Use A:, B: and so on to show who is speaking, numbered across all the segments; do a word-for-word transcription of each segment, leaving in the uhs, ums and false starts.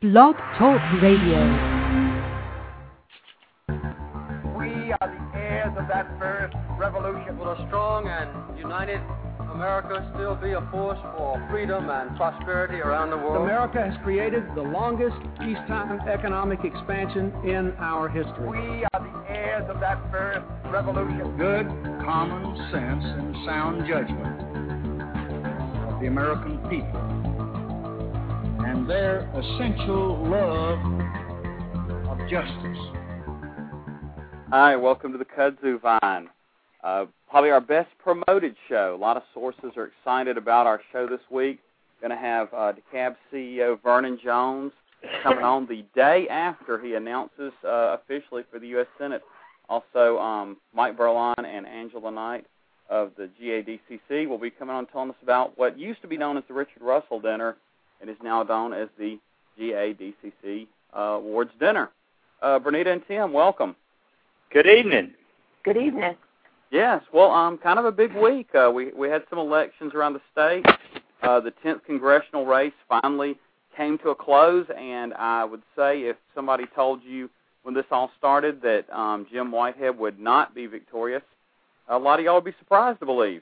A: Blog Talk Radio.
B: We are the heirs of that first revolution.
C: Will a strong and united America still be a force for freedom and prosperity around the world?
D: America has created the longest peacetime economic expansion in our history.
B: We are the heirs of that first revolution.
E: Good common sense and sound judgment of the American people and their essential love of justice.
F: Hi, welcome to the Kudzu Vine. Uh, probably our best promoted show. A lot of sources are excited about our show this week. Going to have uh, DeKalb C E O Vernon Jones coming on the day after he announces uh, officially for the U S Senate. Also, um, Mike Berline and Angela Knight of the G A D C C will be coming on telling us about what used to be known as the Richard Russell Dinner and is now known as the G A D C C uh, Awards Dinner. Uh, Bernita and Tim, welcome.
G: Good evening.
H: Good evening.
F: Yes, well, um, kind of a big week. Uh, we we had some elections around the state. Uh, the tenth congressional race finally came to a close, and I would say if somebody told you when this all started that um, Jim Whitehead would not be victorious, a lot of y'all would be surprised to believe.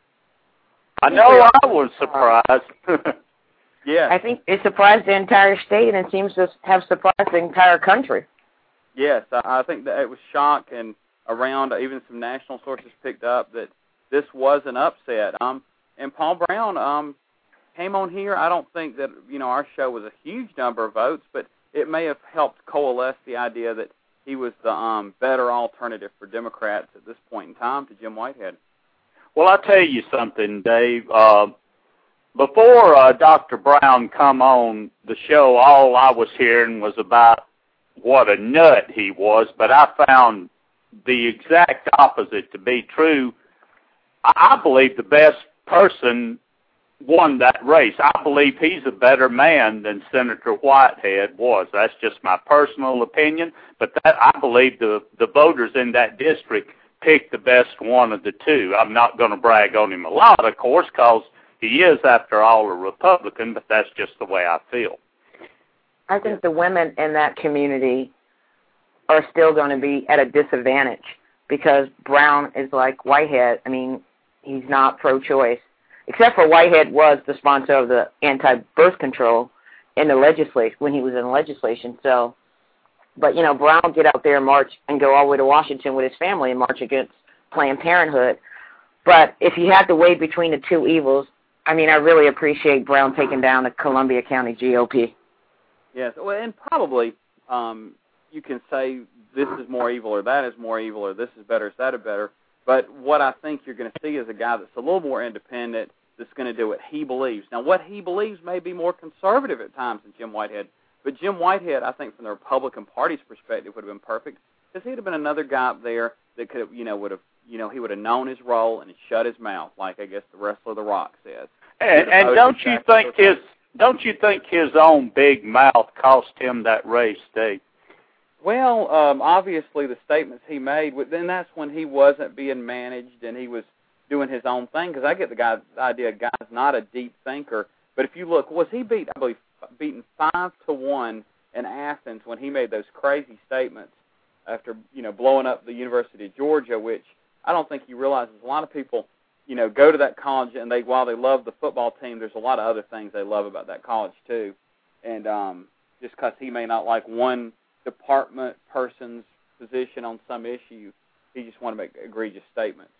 G: I know I was surprised.
F: Yeah,
H: I think it surprised the entire state, and it seems to have surprised the entire country.
F: Yes, I, I think that it was shock and around, even some national sources picked up that this was an upset. Um, and Paul Brown um, came on here. I don't think that, you know, our show was a huge number of votes, but it may have helped coalesce the idea that he was the um, better alternative for Democrats at this point in time to Jim Whitehead.
G: Well, I'll tell you something, Dave. Uh, before uh, Doctor Brown come on the show, all I was hearing was about what a nut he was, but I found the exact opposite to be true. I believe the best person won that race. I believe he's a better man than Senator Whitehead was. That's just my personal opinion, but that I believe the, the voters in that district picked the best one of the two. I'm not going to brag on him a lot, of course, because he is, after all, a Republican, but that's just the way I feel.
H: I think the women in that community are still going to be at a disadvantage because Brown is like Whitehead. I mean, he's not pro-choice, except for Whitehead was the sponsor of the anti-birth control in the legislation when he was in legislation. So, but you know, Brown will get out there and march and go all the way to Washington with his family and march against Planned Parenthood. But if you have to weigh between the two evils, I mean, I really appreciate Brown taking down the Columbia County G O P.
F: Yes, well, and probably um, you can say this is more evil or that is more evil or this is better or that is better. But what I think you're going to see is a guy that's a little more independent that's going to do what he believes. Now, what he believes may be more conservative at times than Jim Whitehead, but Jim Whitehead, I think, from the Republican Party's perspective, would have been perfect because he'd have been another guy up there that could have, you know, would have, you know, he would have known his role and shut his mouth, like I guess the wrestler The Rock says.
G: And, and don't you think his don't you think his own big mouth cost him that race, Dave?
F: Well, um, obviously the statements he made, then that's when he wasn't being managed and he was doing his own thing. Because I get the, guy, the idea, a guy's not a deep thinker. But if you look, was he beat? I believe beaten five to one in Athens when he made those crazy statements after you know blowing up the University of Georgia, which I don't think he realizes. A lot of people, you know, go to that college and they, while they love the football team, there's a lot of other things they love about that college too. And um, just because he may not like one department person's position on some issue, he just want to make egregious statements.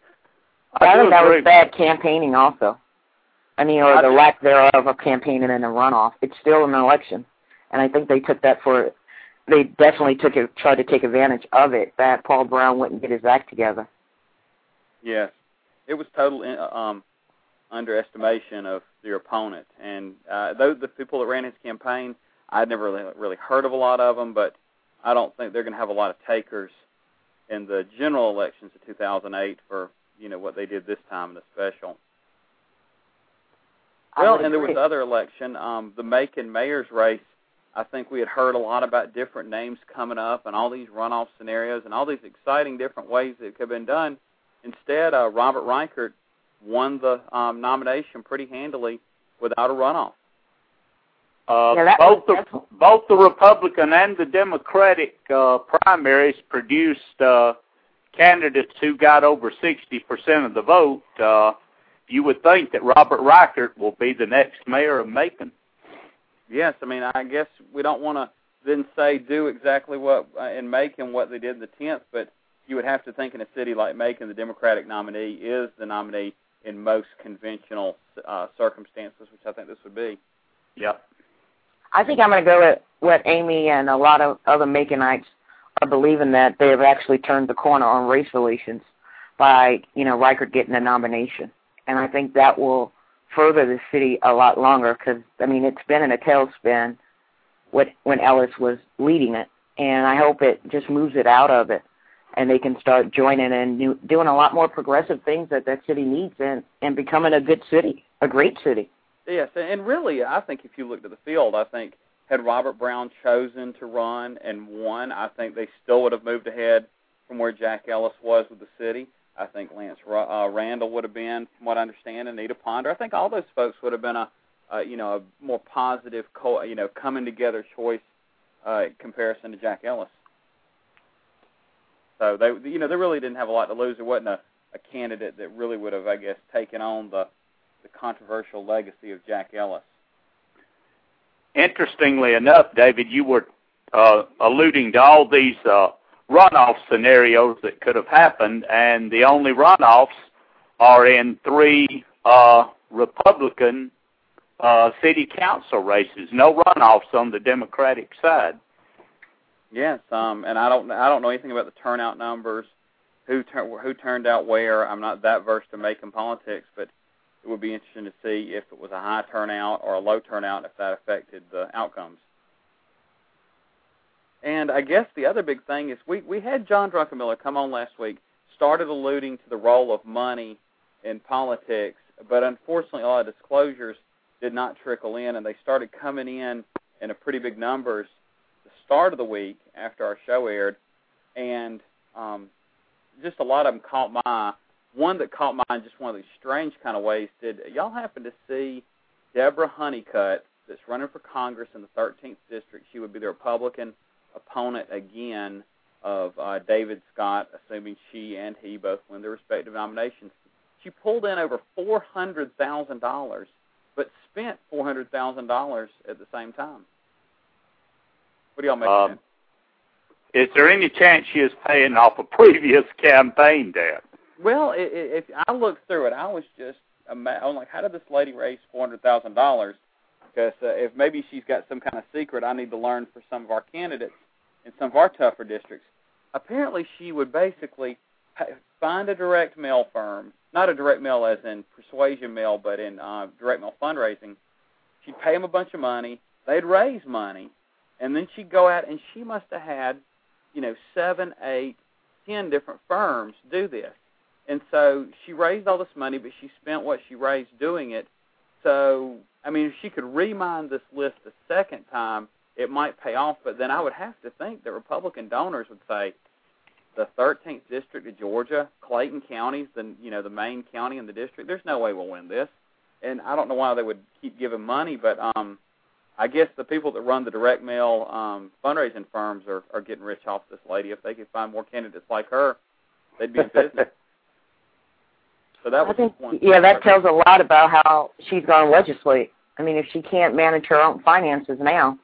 H: I, I think that was bad campaigning also. I mean, or the lack thereof of campaigning in a runoff. It's still an election. And I think they took that for, they definitely took it, tried to take advantage of it, that Paul Brown wouldn't get his act together.
F: Yes. It was total um, underestimation of your opponent. And uh, those the people that ran his campaign, I'd never really, really heard of a lot of them, but I don't think they're going to have a lot of takers in the general elections of two thousand eight for, you know, what they did this time in the special. Well, and there was other election, um, the Macon mayor's race. I think we had heard a lot about different names coming up and all these runoff scenarios and all these exciting different ways that could have been done. Instead, uh, Robert Reichert won the um, nomination pretty handily without a runoff.
G: Uh,
H: yeah, that
G: both
H: was,
G: the both the Republican and the Democratic uh, primaries produced uh, candidates who got over sixty percent of the vote. Uh, you would think that Robert Reichert will be the next mayor of Macon.
F: Yes, I mean, I guess we don't want to then say do exactly what uh, in Macon what they did in the tenth, but you would have to think in a city like Macon, the Democratic nominee is the nominee in most conventional uh, circumstances, which I think this would be.
G: Yep.
H: I think I'm going to go with what Amy and a lot of other Maconites are believing, that they have actually turned the corner on race relations by, you know, Reichert getting a nomination. And I think that will further the city a lot longer because, I mean, it's been in a tailspin when, when Ellis was leading it. And I hope it just moves it out of it and they can start joining and do, doing a lot more progressive things that that city needs and, and becoming a good city, a great city.
F: Yes, and really, I think if you looked at the field, I think had Robert Brown chosen to run and won, I think they still would have moved ahead from where Jack Ellis was with the city. I think Lance uh, Randall would have been, from what I understand, Anita Ponder. I think all those folks would have been a, uh, you know, a more positive, co- you know, coming together choice uh, in comparison to Jack Ellis. So they, you know, they really didn't have a lot to lose. There wasn't a, a candidate that really would have, I guess, taken on the the controversial legacy of Jack Ellis.
G: Interestingly enough, David, you were uh, alluding to all these uh, runoff scenarios that could have happened, and the only runoffs are in three uh, Republican uh, city council races. No runoffs on the Democratic side.
F: Yes, um, and I don't, I don't know anything about the turnout numbers, who tur- who turned out where. I'm not that versed in Macon politics, but it would be interesting to see if it was a high turnout or a low turnout, and if that affected the outcomes. And I guess the other big thing is we, we had John Druckenmiller come on last week, started alluding to the role of money in politics, but unfortunately a lot of disclosures did not trickle in, and they started coming in in a pretty big numbers the start of the week after our show aired, and um, just a lot of them caught my eye. One that caught my eye in just one of these strange kind of ways, did y'all happen to see Deborah Honeycutt, that's running for Congress in the thirteenth District? She would be the Republican opponent again of uh, David Scott, assuming she and he both win their respective nominations. She pulled in over four hundred thousand dollars, but spent four hundred thousand dollars at the same time. What do y'all make
G: um,
F: of
G: that? Is there any chance she is paying off a previous campaign debt?
F: Well, it, it, if I looked through it, I was just amazed. I'm like, how did this lady raise four hundred thousand dollars? Because uh, if maybe she's got some kind of secret I need to learn for some of our candidates in some of our tougher districts. Apparently, she would basically pay, find a direct mail firm, not a direct mail as in persuasion mail, but in uh, direct mail fundraising. She'd pay them a bunch of money. They'd raise money, and then she'd go out, and she must have had, you know, seven, eight, ten different firms do this. And so she raised all this money, but she spent what she raised doing it. So, I mean, if she could remind this list a second time, it might pay off. But then I would have to think that Republican donors would say, the thirteenth District of Georgia, Clayton County, the, you know, the main county in the district, there's no way we'll win this. And I don't know why they would keep giving money, but um, I guess the people that run the direct mail um, fundraising firms are, are getting rich off this lady. If they could find more candidates like her, they'd be in business. So that was
H: I think,
F: one
H: yeah, that tells a lot about how she's going to legislate. I mean, if she can't manage her own finances now,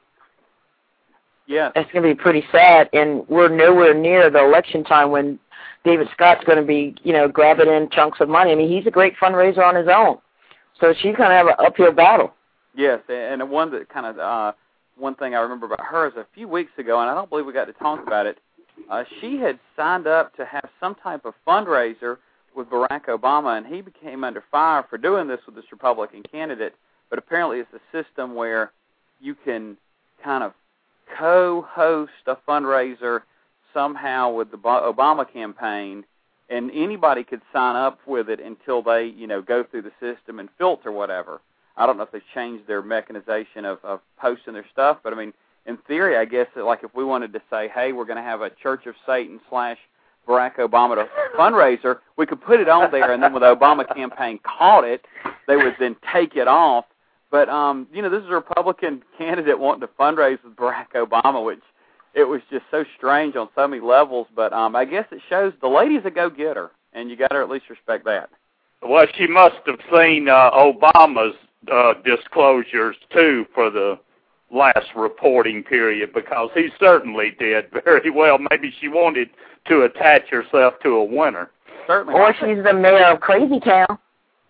F: yeah,
H: that's going to be pretty sad. And we're nowhere near the election time when David Scott's going to be, you know, grabbing in chunks of money. I mean, he's a great fundraiser on his own. So she's going to have an uphill battle.
F: Yes, and one that kind of, uh, one thing I remember about her is a few weeks ago, and I don't believe we got to talk about it, uh, she had signed up to have some type of fundraiser with Barack Obama, and he became under fire for doing this with this Republican candidate. But apparently it's a system where you can kind of co-host a fundraiser somehow with the Obama campaign, and anybody could sign up with it until they, you know, go through the system and filter whatever. I don't know if they've changed their mechanization of, of posting their stuff, but I mean, in theory, I guess that, like, if we wanted to say, hey, we're going to have a Church of Satan slash Barack Obama to fundraiser, we could put it on there, and then when the Obama campaign caught it, they would then take it off. But, um, you know, this is a Republican candidate wanting to fundraise with Barack Obama, which it was just so strange on so many levels. But um, I guess it shows the lady's a go-getter, and you got to at least respect that.
G: Well, she must have seen uh, Obama's uh, disclosures, too, for the last reporting period, because he certainly did very well. Maybe she wanted to attach herself to a winner.
F: Certainly.
H: Or she's the mayor of Crazy Town.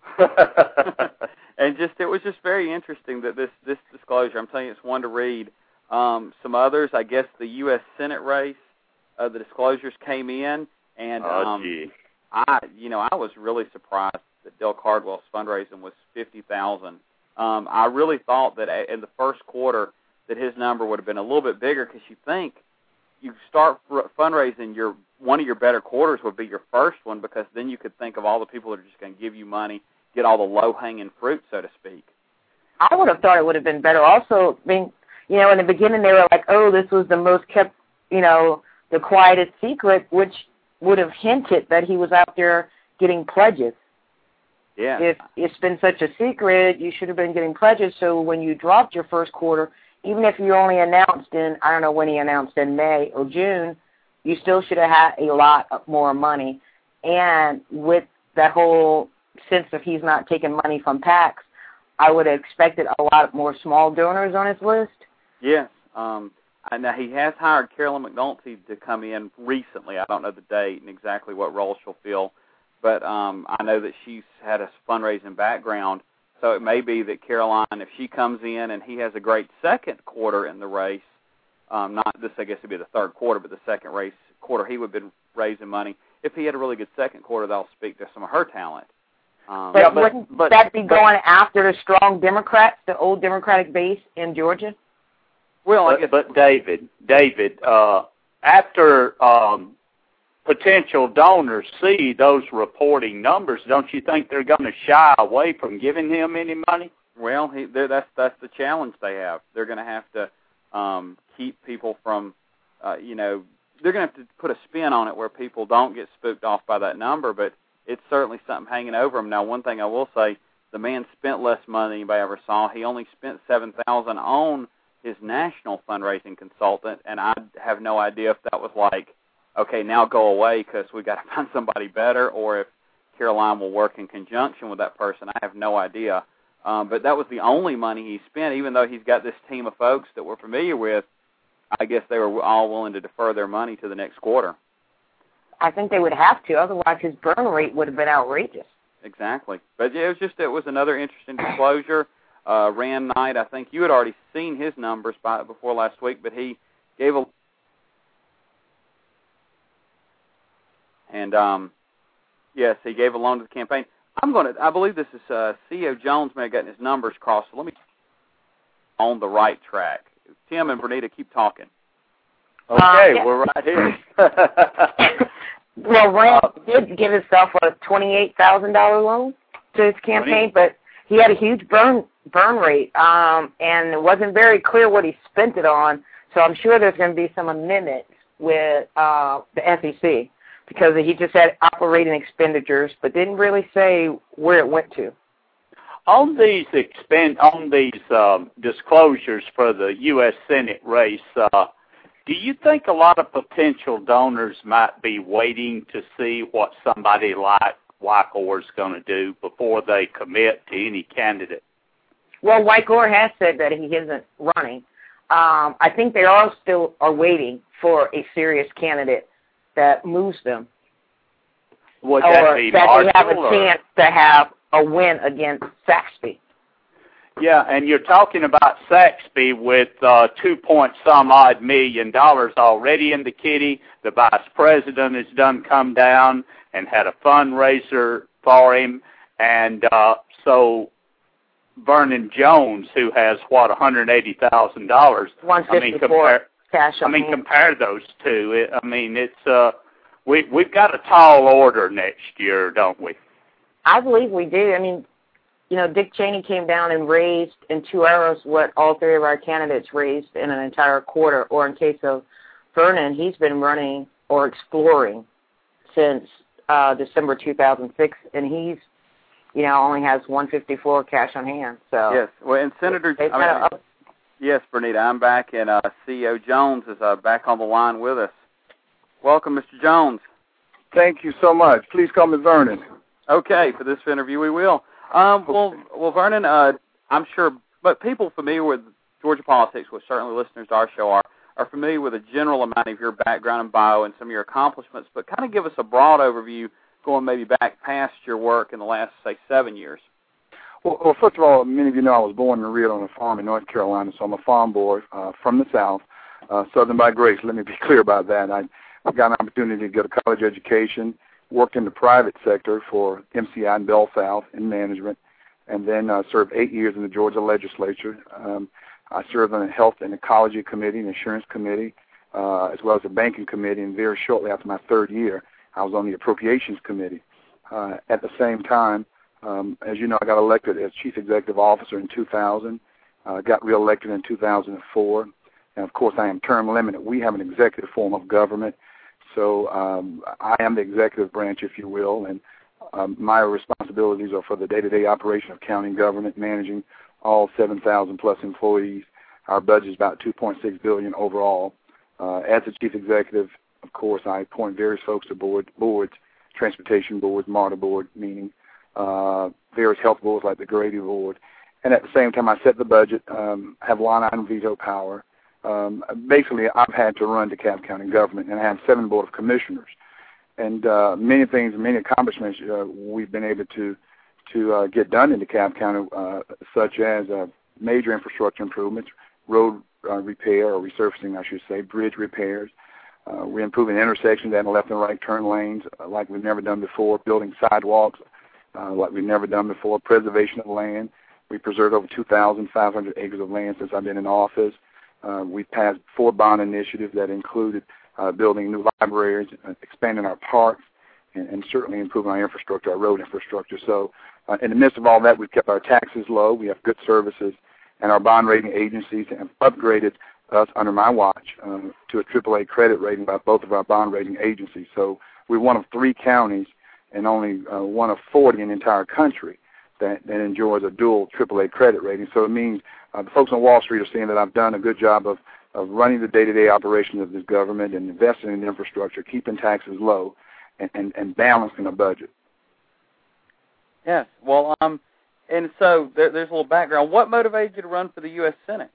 F: And just it was just very interesting that this, this disclosure, I'm telling you, it's one to read. Um, some others, I guess the U S Senate race, uh, the disclosures came in, and
G: oh,
F: um,
G: gee.
F: I, you know, I was really surprised that Dale Cardwell's fundraising was fifty thousand dollars. Um, I really thought that in the first quarter that his number would have been a little bit bigger, because you think you start fundraising, your one of your better quarters would be your first one, because then you could think of all the people that are just going to give you money, get all the low-hanging fruit, so to speak.
H: I would have thought it would have been better. Also, I mean, you know, in the beginning they were like, oh, this was the most kept, you know, the quietest secret, which would have hinted that he was out there getting pledges.
F: Yeah.
H: If it's been such a secret, you should have been getting pledges. So when you dropped your first quarter, even if you only announced in, I don't know when he announced in May or June, you still should have had a lot more money. And with that whole sense of he's not taking money from PACs, I would have expected a lot more small donors on his list.
F: Yes. Um, and now he has hired Carolyn McNulty to come in recently. I don't know the date and exactly what role she'll fill, but um, I know that she's had a fundraising background. So it may be that Caroline, if she comes in and he has a great second quarter in the race, um, not this, I guess, would be the third quarter, but the second race quarter, he would have been raising money. If he had a really good second quarter, that'll speak to some of her talent. Um,
H: but
F: yeah, but,
H: wouldn't
F: but,
H: that be going after the strong Democrats, the old Democratic base in Georgia?
F: Well, I
G: but,
F: guess,
G: but David, David, uh, after um, potential donors see those reporting numbers, don't you think they're going to shy away from giving him any money?
F: Well, he, that's that's the challenge they have. They're going to have to um, keep people from, uh, you know, they're going to have to put a spin on it where people don't get spooked off by that number, but it's certainly something hanging over him. Now, one thing I will say, the man spent less money than anybody ever saw. He only spent seven thousand dollars on his national fundraising consultant, and I have no idea if that was like, okay, now go away because we got to find somebody better, or if Caroline will work in conjunction with that person. I have no idea. Um, but that was the only money he spent, even though he's got this team of folks that we're familiar with. I guess they were all willing to defer their money to the next quarter.
H: I think they would have to, otherwise his burn rate would have been outrageous.
F: Exactly. But yeah, it was just, it was another interesting disclosure. Uh, Rand Knight, I think you had already seen his numbers by, before last week, but he gave a, and um, yes, he gave a loan to the campaign. I'm going to, I believe this is uh, C E O Jones may have gotten his numbers crossed, so let me on the right track. Tim and Bernita, keep talking.
G: Okay,
H: uh, yeah.
G: we're right here.
H: Well, Rand uh, did give himself a twenty-eight thousand dollars loan to his campaign, but he had a huge burn burn rate, um, and it wasn't very clear what he spent it on, so I'm sure there's going to be some amendments with uh, the S E C, because he just had operating expenditures, but didn't really say where it went to.
G: On these expend on these um, disclosures for the U S Senate race, uh, do you think a lot of potential donors might be waiting to see what somebody like Weichor is going to do before they commit to any candidate?
H: Well, Weichor has said that he isn't running. Um, I think they all still are waiting for a serious candidate that moves them.
G: Would
H: or
G: that be
H: that
G: Marshall,
H: they have a
G: or?
H: chance to have a win against Saxby.
G: Yeah, and you're talking about Saxby with uh, two point some odd million dollars already in the kitty. The vice president has done come down and had a fundraiser for him, and uh, so Vernon Jones, who has what one hundred eighty thousand dollars.
H: One fifty-four
G: I mean, compare,
H: cash.
G: I mean, compare those two. It, I mean, it's uh, we we've got a tall order next year, don't we?
H: I believe we do. I mean, you know, Dick Cheney came down and raised in two hours what all three of our candidates raised in an entire quarter. Or in case of Vernon, he's been running or exploring since uh, December two thousand six, and he's you know, only has one fifty-four cash on hand. So
F: yes, well, and Senator, I mean, up. yes, Bernita, I'm back, and uh, C E O Jones is uh, back on the line with us. Welcome, Mister Jones.
A: Thank you so much. Please call me Vernon.
F: Okay, for this interview we will. Um, well, well, Vernon, uh, I'm sure, but people familiar with Georgia politics, which certainly listeners to our show are, are familiar with a general amount of your background and bio and some of your accomplishments, but kind of give us a broad overview going maybe back past your work in the last, say, seven years.
A: Well, well first of all, many of you know I was born and reared on a farm in North Carolina, so I'm a farm boy uh, from the South, uh, Southern by grace. Let me be clear about that. I, I got an opportunity to get a college education, worked in the private sector for M C I and Bell South in management, and then uh, served eight years in the Georgia legislature. Um, I served on the Health and Ecology Committee and Insurance Committee, uh, as well as the Banking Committee, and very shortly after my third year, I was on the Appropriations Committee. Uh, at the same time, um, as you know, I got elected as Chief Executive Officer in two thousand, uh, got reelected in two thousand four, and of course I am term limited. We have an executive form of government, so um, I am the executive branch, if you will, and um, my responsibilities are for the day-to-day operation of county government, managing all seven thousand plus employees. Our budget is about two point six billion dollars overall. Uh, as the Chief Executive, of course, I appoint various folks to board, boards, transportation boards, MARTA board, meaning uh, various health boards like the Grady Board. And at the same time, I set the budget, um, have line item veto power. Um, basically, I've had to run DeKalb County government, and I have seven board of commissioners. And uh, many things, many accomplishments uh, we've been able to to uh, get done in DeKalb County, uh, such as uh, major infrastructure improvements, road uh, repair or resurfacing, I should say, bridge repairs. Uh, we're improving intersections and left and right turn lanes uh, like we've never done before, building sidewalks uh, like we've never done before, preservation of land. We preserved over two thousand five hundred acres of land since I've been in office. Uh, we've passed four bond initiatives that included uh, building new libraries, uh, expanding our parks, and, and certainly improving our infrastructure, our road infrastructure. So uh, in the midst of all that, we've kept our taxes low. We have good services, and our bond rating agencies have upgraded us under my watch uh, to a triple A credit rating by both of our bond rating agencies. So we're one of three counties and only uh, one of forty in the entire country that, that enjoys a dual triple A credit rating. So it means uh, the folks on Wall Street are saying that I've done a good job of, of running the day-to-day operations of this government and investing in infrastructure, keeping taxes low, and, and, and balancing the budget.
F: Yes. Well, um, and so there, there's a little background. What motivated you to run for the U S Senate?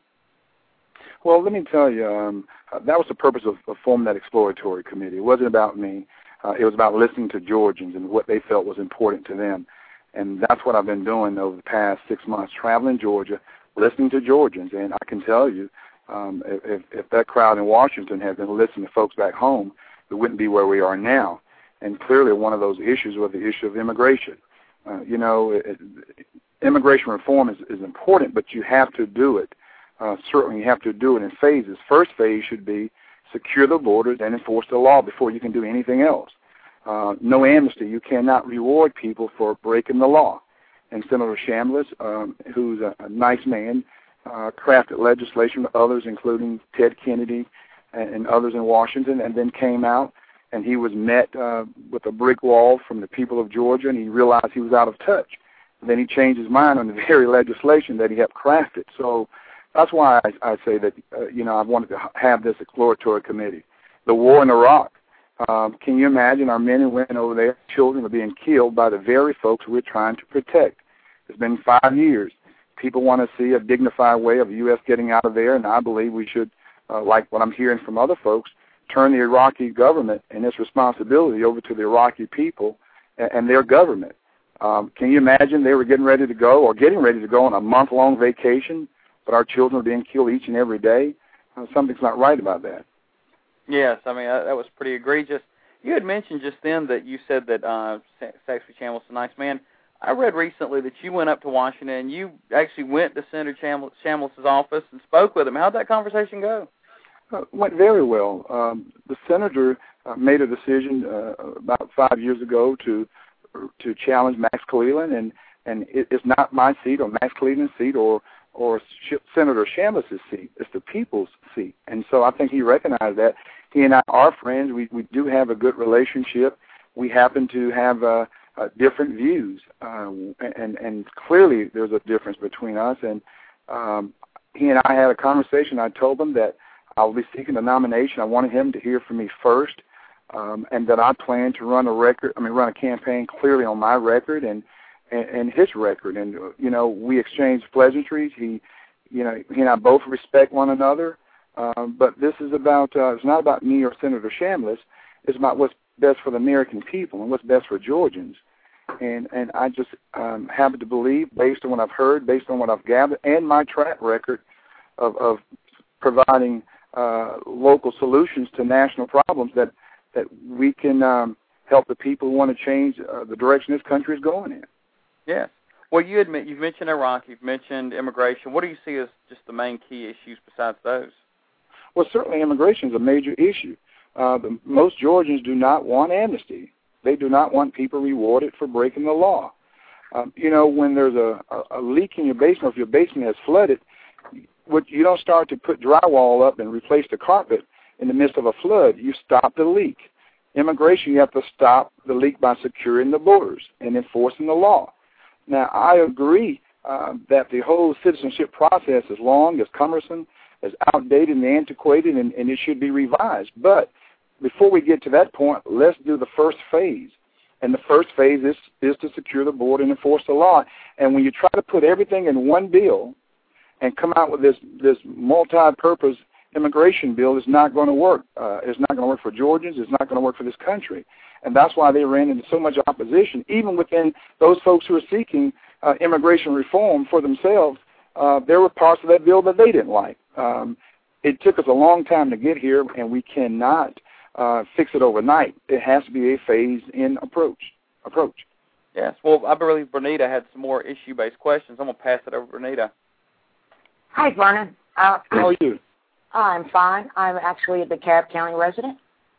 A: Well, let me tell you, um, uh, that was the purpose of, of forming that exploratory committee. It wasn't about me. Uh, it was about listening to Georgians and what they felt was important to them. And that's what I've been doing over the past six months, traveling Georgia, listening to Georgians. And I can tell you, um, if, if that crowd in Washington had been listening to folks back home, we wouldn't be where we are now. And clearly one of those issues was the issue of immigration. Uh, you know, it, it, immigration reform is, is important, but you have to do it. Uh, certainly you have to do it in phases. First phase should be secure the borders and enforce the law before you can do anything else. Uh, no amnesty. You cannot reward people for breaking the law. And Senator Chambliss, um, who's a, a nice man, uh, crafted legislation with others, including Ted Kennedy and, and others in Washington, and then came out and he was met uh, with a brick wall from the people of Georgia, and he realized he was out of touch. And then he changed his mind on the very legislation that he helped craft it. So that's why I, I say that, uh, you know, I wanted to have this exploratory committee. The war in Iraq, um, can you imagine our men and women over there, children are being killed by the very folks we're trying to protect. It's been five years. People want to see a dignified way of the U S getting out of there, and I believe we should, uh, like what I'm hearing from other folks, turn the Iraqi government and its responsibility over to the Iraqi people and, and their government. Um, can you imagine they were getting ready to go or getting ready to go on a month-long vacation, but our children are being killed each and every day? Uh, something's not right about that.
F: Yes, I mean, uh, that was pretty egregious. You had mentioned just then that you said that uh, Secretary Chambliss is a nice man. I read recently that you went up to Washington and you actually went to Senator Chambliss, Chambliss's office and spoke with him. How'd that conversation go?
A: Uh, went very well. Um, the senator uh, made a decision uh, about five years ago to to challenge Max Cleland, and and it, it's not my seat or Max Cleland's seat or or Sh- Senator Chambliss's seat. It's the people's seat, and so I think he recognized that. He and I are friends. We we do have a good relationship. We happen to have uh, uh, different views, uh, and and clearly there's a difference between us. And um, he and I had a conversation. I told him that I'll be seeking a nomination. I wanted him to hear from me first, um, and that I plan to run a record. I mean, run a campaign clearly on my record and, and and his record. And you know, we exchanged pleasantries. He, you know, he and I both respect one another. Um, but this is about. Uh, it's not about me or Senator Chambliss. It's about what's best for the American people and what's best for Georgians. And and I just um, happen to believe, based on what I've heard, based on what I've gathered, and my track record of, of providing uh, local solutions to national problems, that that we can um, help the people who want to change uh, the direction this country is going in.
F: Yes. Well, you admit you've mentioned Iraq, you've mentioned immigration. What do you see as just the main key issues besides those?
A: Well, certainly immigration is a major issue. Uh, the, most Georgians do not want amnesty. They do not want people rewarded for breaking the law. Um, you know, when there's a, a, a leak in your basement, or if your basement has flooded, what, you don't start to put drywall up and replace the carpet in the midst of a flood. You stop the leak. Immigration, you have to stop the leak by securing the borders and enforcing the law. Now, I agree uh, that the whole citizenship process is long, is cumbersome, is outdated and antiquated, and, and it should be revised. But before we get to that point, let's do the first phase. And the first phase is, is to secure the border and enforce the law. And when you try to put everything in one bill and come out with this, this multi-purpose immigration bill, it's not going to work. Uh, it's not going to work for Georgians. It's not going to work for this country. And that's why they ran into so much opposition, even within those folks who are seeking uh, immigration reform for themselves. Uh, there were parts of that bill that they didn't like. Um, it took us a long time to get here, and we cannot uh, fix it overnight. It has to be a phased-in approach. Approach.
F: Yes. Well, I believe Bernita had some more issue-based questions. I'm going to pass it over to Bernita.
H: Hi, Vernon. Uh,
A: How are you?
H: I'm fine. I'm actually a DeKalb County resident.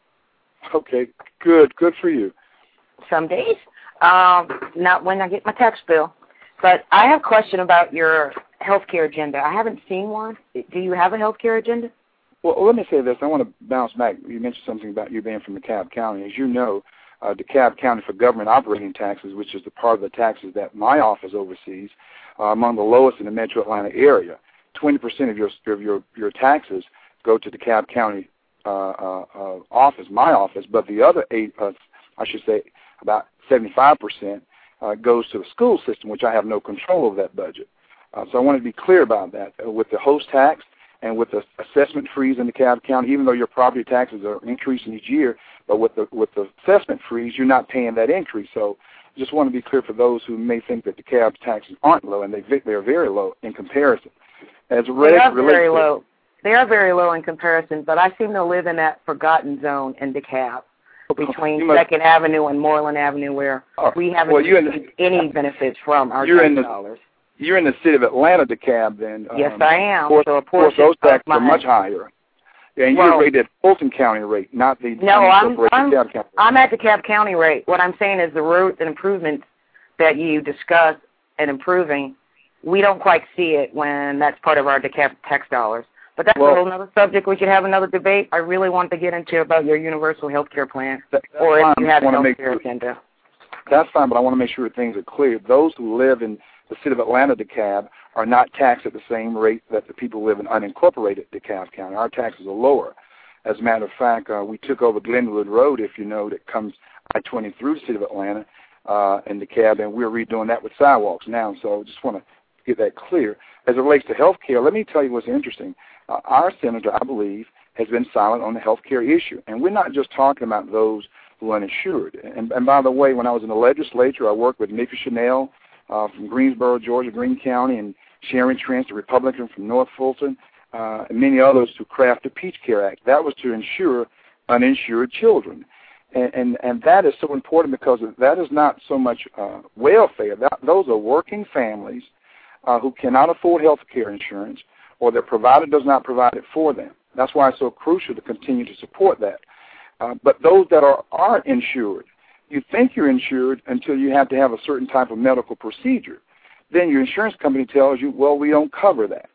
A: Okay, good. Good for you.
H: Some days. Um, not when I get my tax bill. But I have a question about your health care agenda. I haven't seen one. Do you have a health care agenda?
A: Well, let me say this. I want to bounce back. You mentioned something about you being from DeKalb County. As you know, uh, DeKalb County for government operating taxes, which is the part of the taxes that my office oversees, are among the lowest in the metro Atlanta area. twenty percent of your of your, your taxes go to DeKalb County uh, uh, uh, office, my office, but the other eight, uh, I should say about seventy-five percent, uh, goes to the school system, which I have no control over that budget. Uh, so I want to be clear about that. Uh, with the host tax and with the assessment freeze in DeKalb County, even though your property taxes are increasing each year, but with the with the assessment freeze, you're not paying that increase. So I just want to be clear for those who may think that DeKalb's taxes aren't low, and they they are very low in comparison. As
H: they are very
A: to,
H: low. They are very low in comparison, but I seem to live in that forgotten zone in DeKalb, between
A: must,
H: Second Avenue and Moreland Avenue, where uh, we haven't
A: well,
H: received any benefits from our
A: you're
H: tax
A: in the,
H: dollars.
A: You're in the city of Atlanta, DeKalb, then.
H: Yes,
A: um,
H: I am.
A: Of course,
H: so a
A: of course those taxes are much higher. Yeah, and
H: well,
A: you're rated at Fulton County rate, not the
H: no. I'm I'm,
A: DeKalb County
H: I'm at DeKalb County rate. What I'm saying is the roads and improvements that you discuss and improving, we don't quite see it when that's part of our DeKalb tax dollars. But that's
A: well,
H: a whole other subject. We could have another debate. I really want to get into about your universal health care plan,
A: that,
H: or if you have a health
A: make
H: care
A: sure,
H: agenda.
A: That's fine, but I want to make sure things are clear. Those who live in the city of Atlanta, DeKalb, are not taxed at the same rate that the people who live in unincorporated DeKalb County. Our taxes are lower. As a matter of fact, uh, we took over Glenwood Road, if you know, that comes I twenty through the city of Atlanta uh, and DeKalb, and we're redoing that with sidewalks now. So I just want to get that clear. As it relates to health care, let me tell you what's interesting. Uh, our senator, I believe, has been silent on the health care issue. And we're not just talking about those who are uninsured. And, and by the way, when I was in the legislature, I worked with Mika Chanel uh, from Greensboro, Georgia, Greene County, and Sharon Trent, the Republican from North Fulton, uh, and many others to craft the Peach Care Act. That was to ensure uninsured children. And, and, and that is so important because that is not so much uh, welfare. That, those are working families uh, who cannot afford health care insurance, or their provider does not provide it for them. That's why it's so crucial to continue to support that. Uh, but those that are, are insured, you think you're insured until you have to have a certain type of medical procedure. Then your insurance company tells you, well, we don't cover that.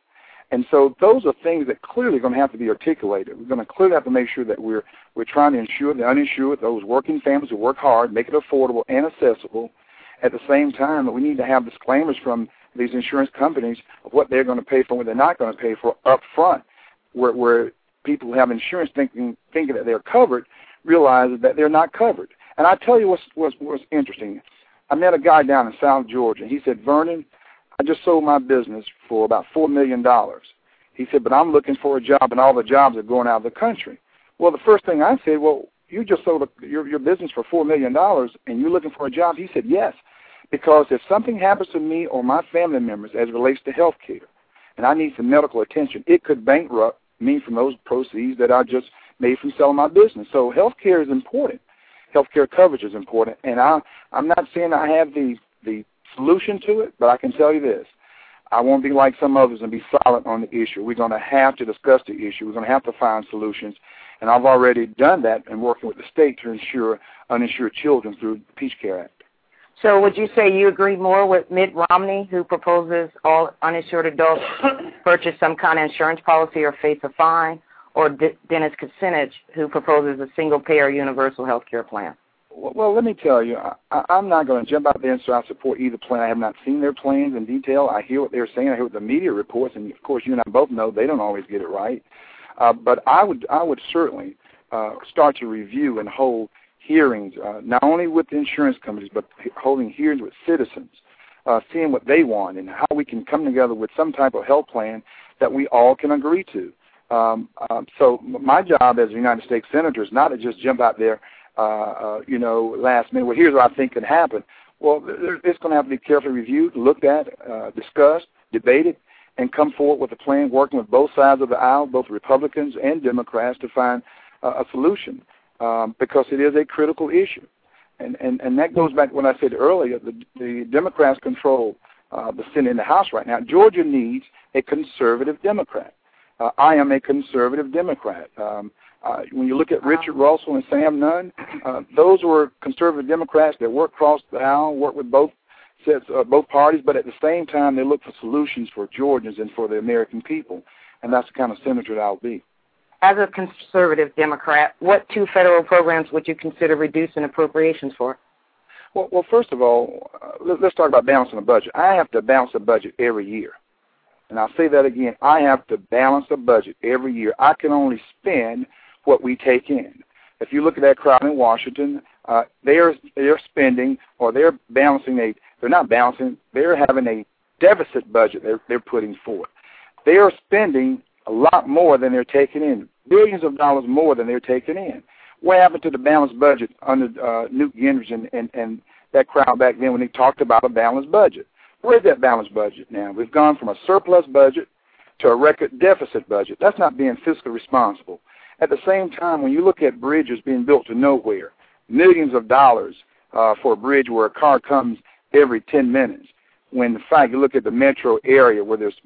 A: And so those are things that clearly are going to have to be articulated. We're going to clearly have to make sure that we're we're trying to ensure the uninsured, those working families who work hard, make it affordable and accessible. At the same time, that we need to have disclaimers from these insurance companies of what they're going to pay for and what they're not going to pay for up front, where, where people who have insurance thinking thinking that they're covered realize that they're not covered. And I tell you what's, what's, what's interesting. I met a guy down in South Georgia. He said, Vernon, I just sold my business for about four million dollars. He said, but I'm looking for a job, and all the jobs are going out of the country. Well, the first thing I said, well, you just sold a, your, your business for four million dollars, and you're looking for a job? He said, yes, because if something happens to me or my family members as it relates to health care, and I need some medical attention, it could bankrupt me from those proceeds that I just made from selling my business. So health care is important. Health care coverage is important. And I, I'm not saying I have the, the solution to it, but I can tell you this. I won't be like some others and be silent on the issue. We're going to have to discuss the issue. We're going to have to find solutions. And I've already done that in working with the state to ensure uninsured children through the Peach Care Act.
H: So would you say you agree more with Mitt Romney, who proposes all uninsured adults purchase some kind of insurance policy or face a fine, or D- Dennis Kucinich, who proposes a single-payer universal health care plan?
A: Well, let me tell you, I, I'm not going to jump out there and say I support either plan. I have not seen their plans in detail. I hear what they're saying. I hear what the media reports, and, of course, you and I both know they don't always get it right. Uh, but I would I would certainly uh, start to review and hold hearings, uh, not only with the insurance companies, but holding hearings with citizens, uh, seeing what they want and how we can come together with some type of health plan that we all can agree to. Um, um, so my job as a United States Senator is not to just jump out there, uh, uh, you know, last minute. Well, here's what I think could happen. Well, there, it's going to have to be carefully reviewed, looked at, uh, discussed, debated, and come forward with a plan working with both sides of the aisle, both Republicans and Democrats, to find uh, a solution. Um, because it is a critical issue. And, and, and that goes back to what I said earlier. The, the Democrats control uh, the Senate and the House right now. Georgia needs a conservative Democrat. Uh, I am a conservative Democrat. Um, uh, when you look at Richard Russell and Sam Nunn, uh, those were conservative Democrats that worked across the aisle, worked with both sets, uh, both parties, but at the same time they look for solutions for Georgians and for the American people. And that's the kind of senator that I'll be.
H: As a conservative Democrat, what two federal programs would you consider reducing appropriations for?
A: Well, well first of all, uh, let, let's talk about balancing the budget. I have to balance the budget every year. And I'll say that again. I have to balance the budget every year. I can only spend what we take in. If you look at that crowd in Washington, uh, they are they're spending, or they're balancing a, they're not balancing, they're having a deficit budget they're, they're putting forth. They are spending a lot more than they're taking in, billions of dollars more than they're taking in. What happened to the balanced budget under uh, Newt Gingrich and, and, and that crowd back then when they talked about a balanced budget? Where's that balanced budget now? We've gone from a surplus budget to a record deficit budget. That's not being fiscally responsible. At the same time, when you look at bridges being built to nowhere, millions of dollars uh, for a bridge where a car comes every ten minutes, when in fact you look at the metro area where there's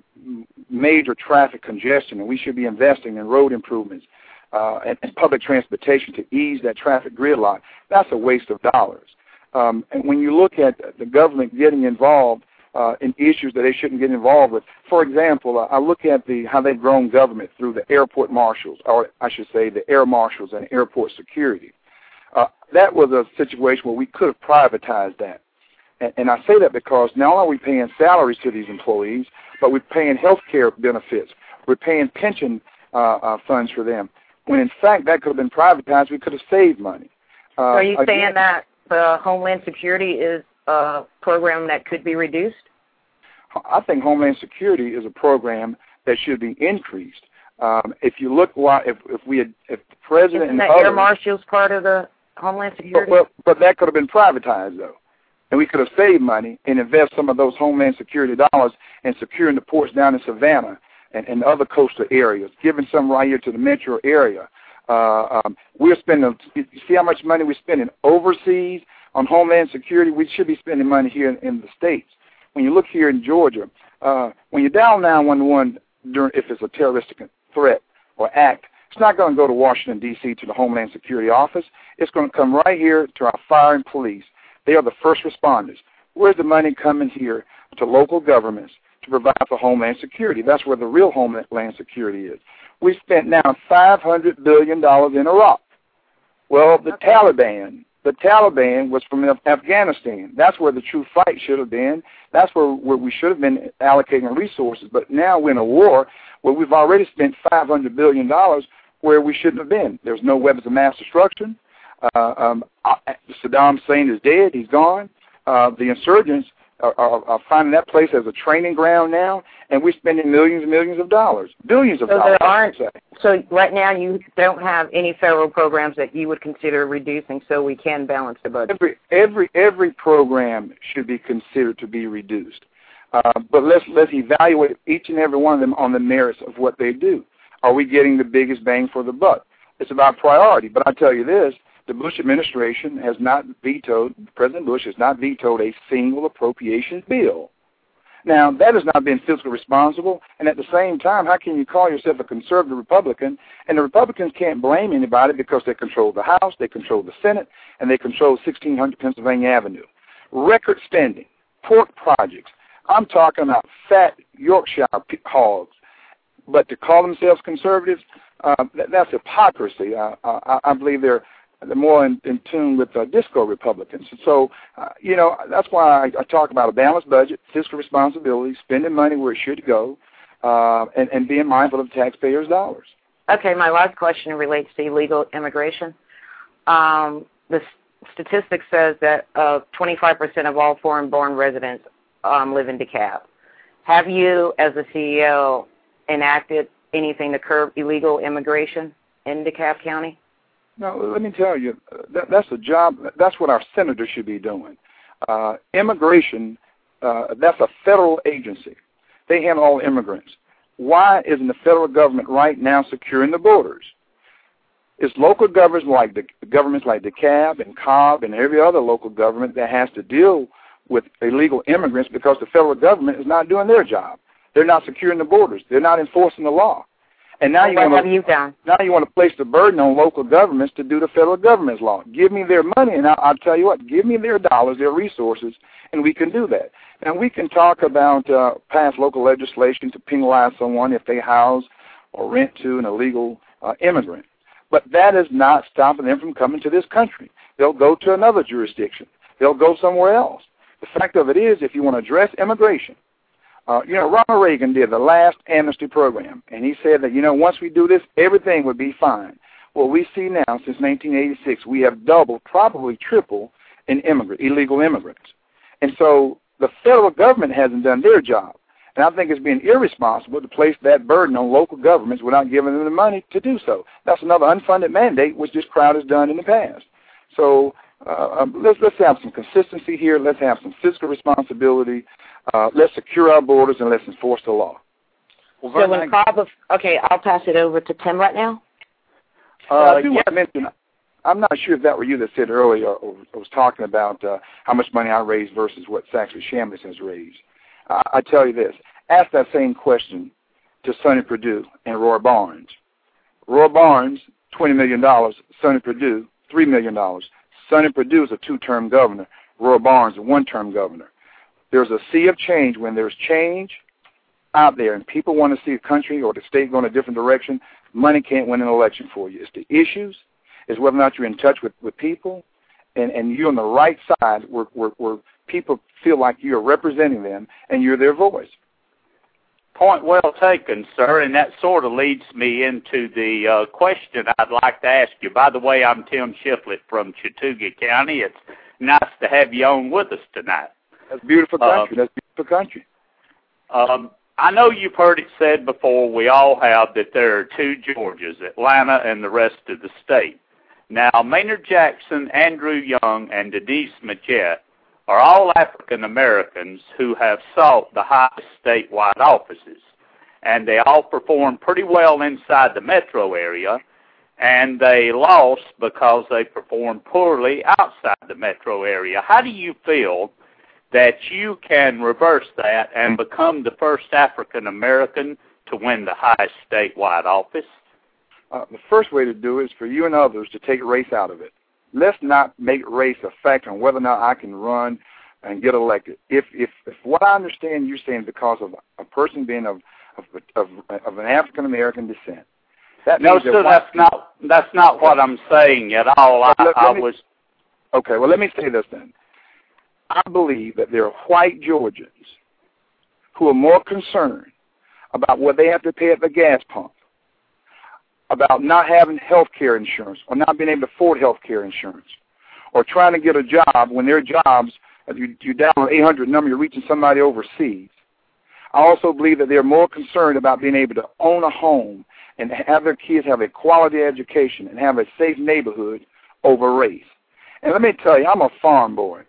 A: major traffic congestion and we should be investing in road improvements uh, and, and public transportation to ease that traffic gridlock, that's a waste of dollars. Um, and when you look at the government getting involved uh, in issues that they shouldn't get involved with, for example, uh, I look at the how they've grown government through the airport marshals, or I should say the air marshals and airport security. Uh, that was a situation where we could have privatized that. And I say that because not only are we paying salaries to these employees, but we're paying health care benefits. We're paying pension uh, uh, funds for them. When, in fact, that could have been privatized. We could have saved money. Uh,
H: so are you
A: again,
H: saying that the Homeland Security is a program that could be reduced?
A: I think Homeland Security is a program that should be increased. Um, if you look, if, if we had, if the president
H: Isn't
A: and
H: the
A: others,
H: air marshals part of the Homeland Security?
A: But, well, but that could have been privatized, though. And we could have saved money and invest some of those Homeland Security dollars in securing the ports down in Savannah and, and other coastal areas, giving some right here to the metro area. Uh, um, we're spending, you see how much money we're spending overseas on Homeland Security? We should be spending money here in, in the States. When you look here in Georgia, uh, when you dial nine one one during, if it's a terroristic threat or act, it's not going to go to Washington, D C to the Homeland Security office. It's going to come right here to our fire and police. They are the first responders. Where's the money coming here to local governments to provide for Homeland Security. That's where the real Homeland Security is. We spent now five hundred billion dollars in Iraq. Well, the okay. Taliban, the Taliban was from Afghanistan. That's where the true fight should have been. That's where, where we should have been allocating resources. But now we're in a war where we've already spent five hundred billion dollars where we shouldn't have been. There's no weapons of mass destruction. Uh, um, Saddam Hussein is dead. He's gone. Uh, the insurgents are, are, are finding that place as a training ground now, and we're spending millions and millions of dollars, billions of
H: so
A: dollars.
H: There aren't, so right now you don't have any federal programs that you would consider reducing so we can balance the budget?
A: Every, every, every program should be considered to be reduced. Uh, but let's, let's evaluate each and every one of them on the merits of what they do. Are we getting the biggest bang for the buck? It's about priority. But I tell you this, the Bush administration has not vetoed, President Bush has not vetoed a single appropriations bill. Now, that has not been fiscally responsible, and at the same time, how can you call yourself a conservative Republican? And the Republicans can't blame anybody because they control the House, they control the Senate, and they control sixteen hundred Pennsylvania Avenue. Record spending, pork projects. I'm talking about fat Yorkshire hogs. But to call themselves conservatives, uh, that, that's hypocrisy. Uh, I, I believe they're They're more in, in tune with uh, disco Republicans. And so, uh, you know, that's why I, I talk about a balanced budget, fiscal responsibility, spending money where it should go, uh, and, and being mindful of taxpayers' dollars.
H: Okay, my last question relates to illegal immigration. Um, the statistics says that uh, twenty-five percent of all foreign-born residents um, live in DeKalb. Have you, as the C E O, enacted anything to curb illegal immigration in DeKalb County?
A: No, let me tell you, that, that's a job, that's what our senators should be doing. Uh, immigration, uh, that's a federal agency. They handle all immigrants. Why isn't the federal government right now securing the borders? It's local governments like the governments like DeKalb and Cobb and every other local government that has to deal with illegal immigrants because the federal government is not doing their job. They're not securing the borders. They're not enforcing the law. And now
H: well,
A: you
H: what
A: want
H: have you done?
A: Now you want to place the burden on local governments to do the federal government's law. Give me their money, and I'll, I'll tell you what, give me their dollars, their resources, and we can do that. Now, we can talk about uh, pass local legislation to penalize someone if they house or rent to an illegal uh, immigrant. But that is not stopping them from coming to this country. They'll go to another jurisdiction. They'll go somewhere else. The fact of it is, if you want to address immigration, Uh, you know, Ronald Reagan did the last amnesty program, and he said that, you know, once we do this, everything would be fine. Well, we see now, since nineteen eighty-six, we have doubled, probably triple, in immigrant, illegal immigrants. And so the federal government hasn't done their job. And I think it's being irresponsible to place that burden on local governments without giving them the money to do so. That's another unfunded mandate, which this crowd has done in the past. So uh, let's, let's have some consistency here. Let's have some fiscal responsibility. Uh, let's secure our borders and let's enforce the law.
H: Well, so when Cobb, okay, I'll pass it over to Tim right now.
A: Uh, uh, I do want to mention, I'm not sure if that were you that said earlier, or, or was talking about uh, how much money I raised versus what Saxby Chambliss has raised. Uh, I tell you this, ask that same question to Sonny Perdue and Roy Barnes. Roy Barnes, twenty million dollars, Sonny Perdue, three million dollars. Sonny Perdue is a two-term governor. Roy Barnes, a one-term governor. There's a sea of change. When there's change out there and people want to see a country or the state going a different direction, money can't win an election for you. It's the issues. It's whether or not you're in touch with, with people and, and you're on the right side where, where, where people feel like you're representing them and you're their voice.
G: Point well taken, sir, and that sort of leads me into the uh, question I'd like to ask you. By the way, I'm Tim Shiflett from Chattooga County. It's nice to have you on with us tonight.
A: That's beautiful country. Uh, That's beautiful country.
G: Um, I know you've heard it said before, we all have, that there are two Georgias, Atlanta and the rest of the state. Now, Maynard Jackson, Andrew Young, and Denise Majette are all African Americans who have sought the highest statewide offices, and they all performed pretty well inside the metro area, and they lost because they performed poorly outside the metro area. How do you feel that you can reverse that and become the first African American to win the highest statewide office?
A: Uh, the first way to do it is for you and others to take race out of it. Let's not make race a factor on whether or not I can run and get elected. If if, if what I understand you're saying because of a person being of of of, of an African American descent. That
G: no, sir, that's people, not that's not what I'm saying at all. I,
A: let,
G: I
A: let me,
G: was
A: okay. Well, let me say this then. I believe that there are white Georgians who are more concerned about what they have to pay at the gas pump, about not having health care insurance or not being able to afford health care insurance, or trying to get a job when their jobs, you, you're down on eight hundred number, you're reaching somebody overseas. I also believe that they're more concerned about being able to own a home and have their kids have a quality education and have a safe neighborhood over race. And let me tell you, I'm a farm boy.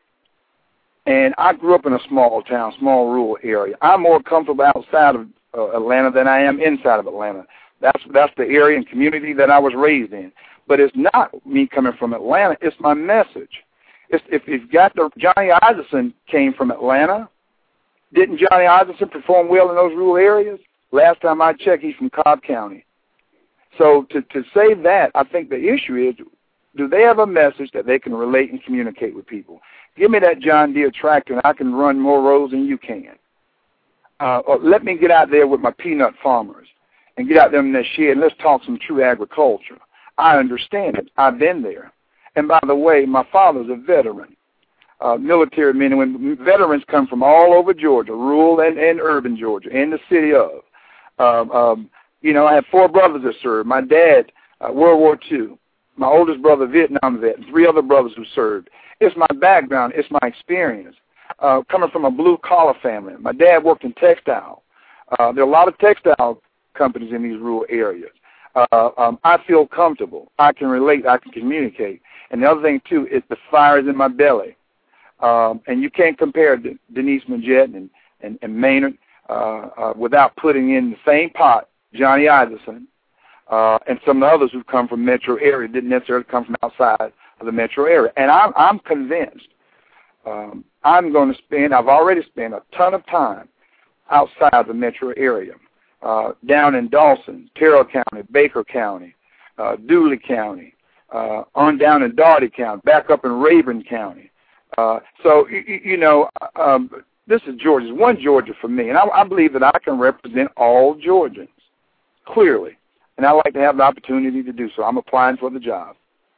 A: And I grew up in a small town, small rural area. I'm more comfortable outside of uh, Atlanta than I am inside of Atlanta. That's that's the area and community that I was raised in. But it's not me coming from Atlanta. It's my message. It's, if you've got the Johnny Isaacson came from Atlanta, didn't Johnny Isaacson perform well in those rural areas? Last time I checked, he's from Cobb County. So to to say that, I think the issue is, do they have a message that they can relate and communicate with people? Give me that John Deere tractor, and I can run more rows than you can. Uh, or let me get out there with my peanut farmers and get out there in that shed, and let's talk some true agriculture. I understand it. I've been there. And by the way, my father's a veteran, uh, military men and women. Veterans come from all over Georgia, rural and, and urban Georgia, and the city of. Um, um, you know, I have four brothers that served. My dad, uh, World War Two. My oldest brother, Vietnam vet, and three other brothers who served. It's my background. It's my experience. Uh, coming from a blue-collar family. My dad worked in textile. Uh, there are a lot of textile companies in these rural areas. Uh, um, I feel comfortable. I can relate. I can communicate. And the other thing, too, is the fire is in my belly. Um, and you can't compare De- Denise Majette and, and, and Maynard uh, uh, without putting in the same pot Johnny Isaacson, Uh, and some of the others who come from metro area didn't necessarily come from outside of the metro area. And I'm, I'm convinced um, I'm going to spend, I've already spent a ton of time outside the metro area, uh, down in Dawson, Terrell County, Baker County, uh, Dooley County, uh, on down in Dougherty County, back up in Rayburn County. Uh, so, you, you know, um, this is Georgia. It's one Georgia for me. And I, I believe that I can represent all Georgians clearly. And I'd like to have the opportunity to do so. I'm applying for the job.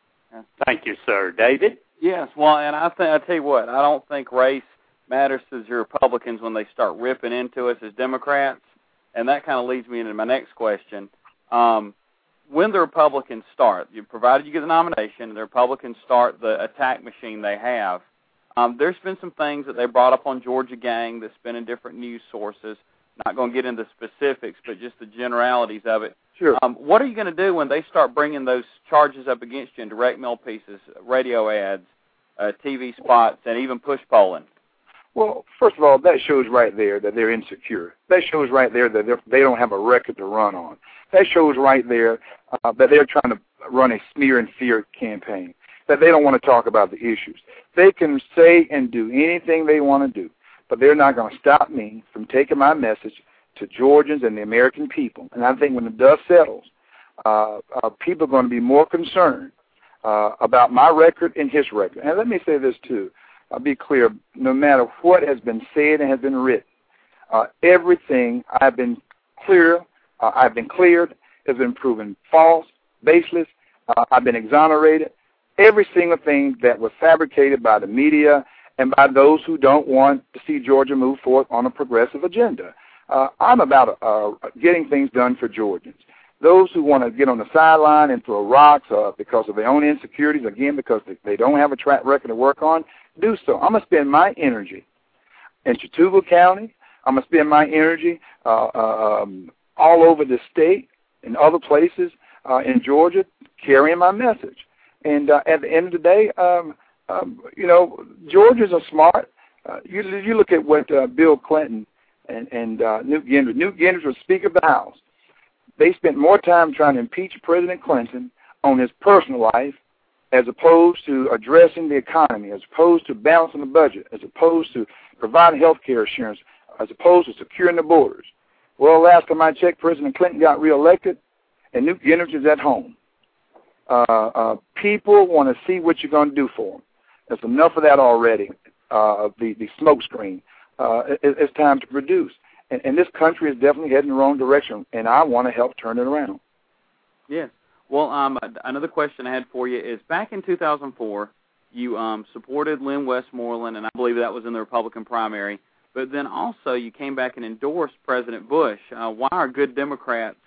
G: Thank you, sir. David?
F: Yes, well, and I think I tell you what, I don't think race matters to the Republicans when they start ripping into us as Democrats, and that kind of leads me into my next question. Um, when the Republicans start, you, provided you get the nomination, the Republicans start the attack machine they have, um, there's been some things that they brought up on Georgia Gang that's been in different news sources. Not going to get into specifics, but just the generalities of it.
A: Sure.
F: Um, what are you going to do when they start bringing those charges up against you in direct mail pieces, radio ads, uh, T V spots, and even push polling?
A: Well, first of all, that shows right there that they're insecure. That shows right there that they're, they don't have a record to run on. That shows right there uh, that they're trying to run a smear and fear campaign, that they don't want to talk about the issues. They can say and do anything they want to do, but they're not going to stop me from taking my message to Georgians and the American people. And I think when the dust settles, uh, uh, people are going to be more concerned uh, about my record and his record. And let me say this, too. I'll be clear. No matter what has been said and has been written, uh, everything I've been clear, uh, I've been cleared, has been proven false, baseless. Uh, I've been exonerated. Every single thing that was fabricated by the media and by those who don't want to see Georgia move forward on a progressive agenda. Uh, I'm about uh, getting things done for Georgians. Those who want to get on the sideline and throw rocks uh, because of their own insecurities, again, because they, they don't have a track record to work on, do so. I'm going to spend my energy in Chautauqua County. I'm going to spend my energy uh, um, all over the state and other places uh, in Georgia carrying my message. And uh, at the end of the day, um, um, you know, Georgians are smart. Uh, you, you look at what uh, Bill Clinton and, and uh, Newt Gingrich. Newt Gingrich was Speaker of the House. They spent more time trying to impeach President Clinton on his personal life as opposed to addressing the economy, as opposed to balancing the budget, as opposed to providing health care insurance, as opposed to securing the borders. Well, last time I checked, President Clinton got reelected, and Newt Gingrich is at home. Uh, uh, people want to see what you're going to do for them. There's enough of that already. Uh, uh, the, the smoke screen. Uh, it, it's time to produce. And, and this country is definitely heading in the wrong direction, and I want to help turn it around.
F: Yes. Well, um, another question I had for you is, back in two thousand four, you um, supported Len Westmoreland, and I believe that was in the Republican primary, but then also you came back and endorsed President Bush. Uh, why are good Democrats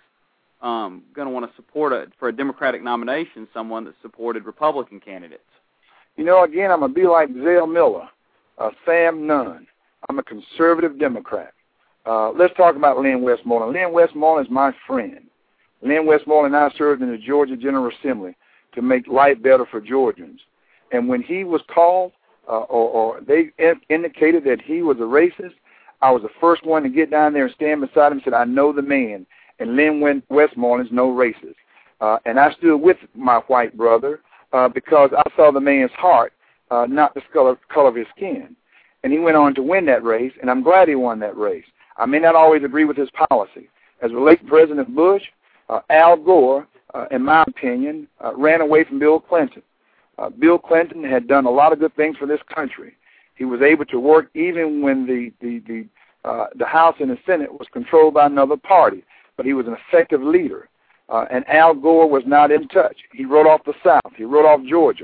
F: um, going to want to support, a, for a Democratic nomination, someone that supported Republican candidates?
A: You know, again, I'm going to be like Zell Miller, uh, Sam Nunn. I'm a conservative Democrat. Uh, let's talk about Len Westmoreland. Len Westmoreland is my friend. Len Westmoreland and I served in the Georgia General Assembly to make life better for Georgians. And when he was called, uh, or, or they in- indicated that he was a racist, I was the first one to get down there and stand beside him and said, I know the man. And Len Westmoreland is no racist. Uh, and I stood with my white brother uh, because I saw the man's heart, uh, not the color, color of his skin. And he went on to win that race, and I'm glad he won that race. I may not always agree with his policy. As relates to President Bush, uh, Al Gore, uh, in my opinion, uh, ran away from Bill Clinton. Uh, Bill Clinton had done a lot of good things for this country. He was able to work even when the the the, uh, the House and the Senate was controlled by another party. But he was an effective leader. Uh, and Al Gore was not in touch. He wrote off the South. He wrote off Georgia.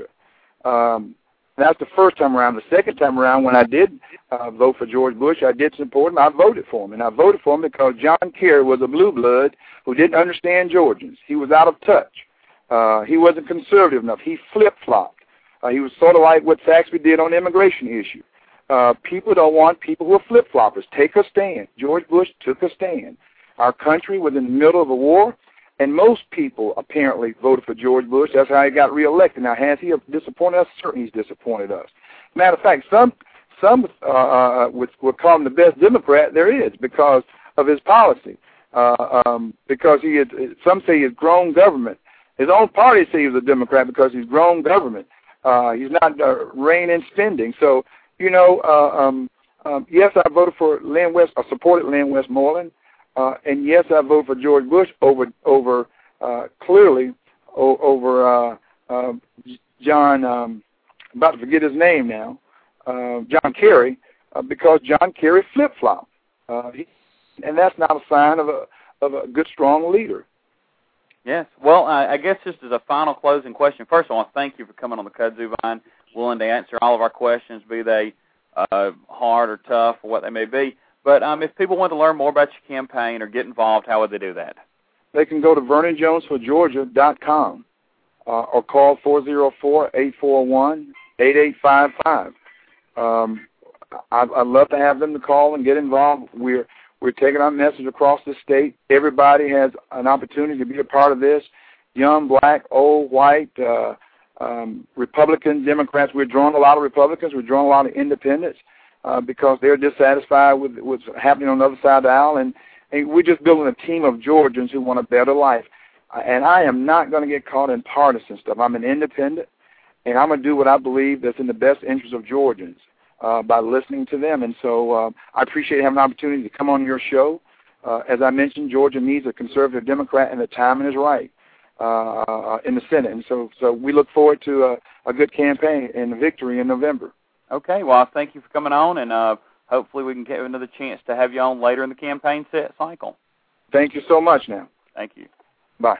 A: Um, that's the first time around. The second time around, when I did uh, vote for George Bush, I did support him. I voted for him. And I voted for him because John Kerry was a blue blood who didn't understand Georgians. He was out of touch. Uh, he wasn't conservative enough. He flip-flopped. Uh, he was sort of like what Saxby did on the immigration issue. Uh, people don't want people who are flip-floppers. Take a stand. George Bush took a stand. Our country was in the middle of a war, and most people apparently voted for George Bush. That's how he got reelected. Now, has he disappointed us? Certainly he's disappointed us. Matter of fact, some some uh, uh, would, would call him the best Democrat there is because of his policy. Uh, um, because he had, some say he's grown government. His own party say he was a Democrat because he's grown government. Uh, he's not uh, rein in spending. So, you know, uh, um, um, yes, I voted for Len West, I supported Len Westmoreland, uh, and yes, I voted for George Bush over, over uh, clearly, o- over uh, uh, John, um, I'm about to forget his name now, uh, John Kerry, uh, because John Kerry flip-flopped. Uh, he, and that's not a sign of a, of a good, strong leader.
F: Yes. Well, uh, I guess just as a final closing question, first I want to thank you for coming on the Kudzu Vine, willing to answer all of our questions, be they uh, hard or tough or what they may be. But um, if people want to learn more about your campaign or get involved, how would they do that?
A: They can go to vernon jones for georgia dot com uh, or call four oh four, eight four one, eight eight five five. Um, I'd, I'd love to have them to call and get involved. We're We're taking our message across the state. Everybody has an opportunity to be a part of this. Young, black, old, white, uh, um, Republicans, Democrats. We're drawing a lot of Republicans. We're drawing a lot of independents uh, because they're dissatisfied with what's happening on the other side of the aisle. And, and we're just building a team of Georgians who want a better life. Uh, and I am not going to get caught in partisan stuff. I'm an independent, and I'm going to do what I believe that's in the best interest of Georgians. Uh, by listening to them. And so uh, I appreciate having an opportunity to come on your show. Uh, as I mentioned, Georgia needs a conservative Democrat, and the timing is right uh, in the Senate. And so so we look forward to a, a good campaign and a victory in November.
F: Okay. Well, thank you for coming on, and uh, hopefully we can get another chance to have you on later in the campaign set cycle.
A: Thank you so much now.
F: Thank you.
A: Bye.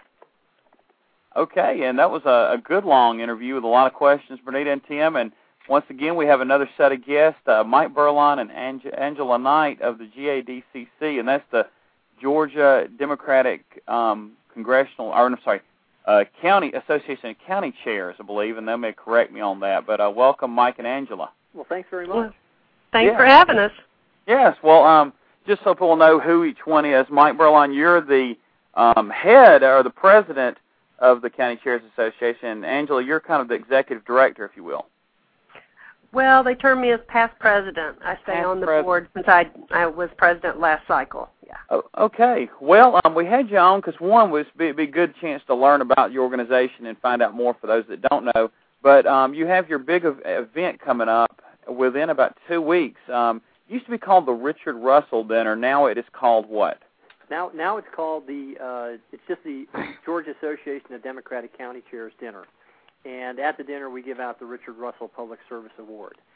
F: Okay, and that was a, a good long interview with a lot of questions, Bernita and Tim, and once again, we have another set of guests, uh, Mike Burlon and Ange- Angela Knight of the G A D C C, and that's the Georgia Democratic um, Congressional, or I'm sorry, uh, County Association of County Chairs, I believe, and they may correct me on that. But uh, welcome, Mike and Angela.
I: Well, thanks very much.
J: Thanks
F: yeah.
J: for having us.
F: Yes. Well, um, just so people know who each one is, Mike Burlon, you're the um, head or the president of the County Chairs Association, and Angela, you're kind of the executive director, if you will.
J: Well, they term me as past president. I stay
F: past
J: on the
F: pres-
J: board since I I was president last cycle. Yeah.
F: Oh, okay. Well, um, we had you on because one was be, be a good chance to learn about your organization and find out more for those that don't know. But um, you have your big ev- event coming up within about two weeks. Um, it used to be called the Richard Russell Dinner. Now it is called what?
I: Now, now it's called the. Uh, it's just the Georgia Association of Democratic County Chairs Dinner. And at the dinner, we give out the Richard Russell Public Service Award.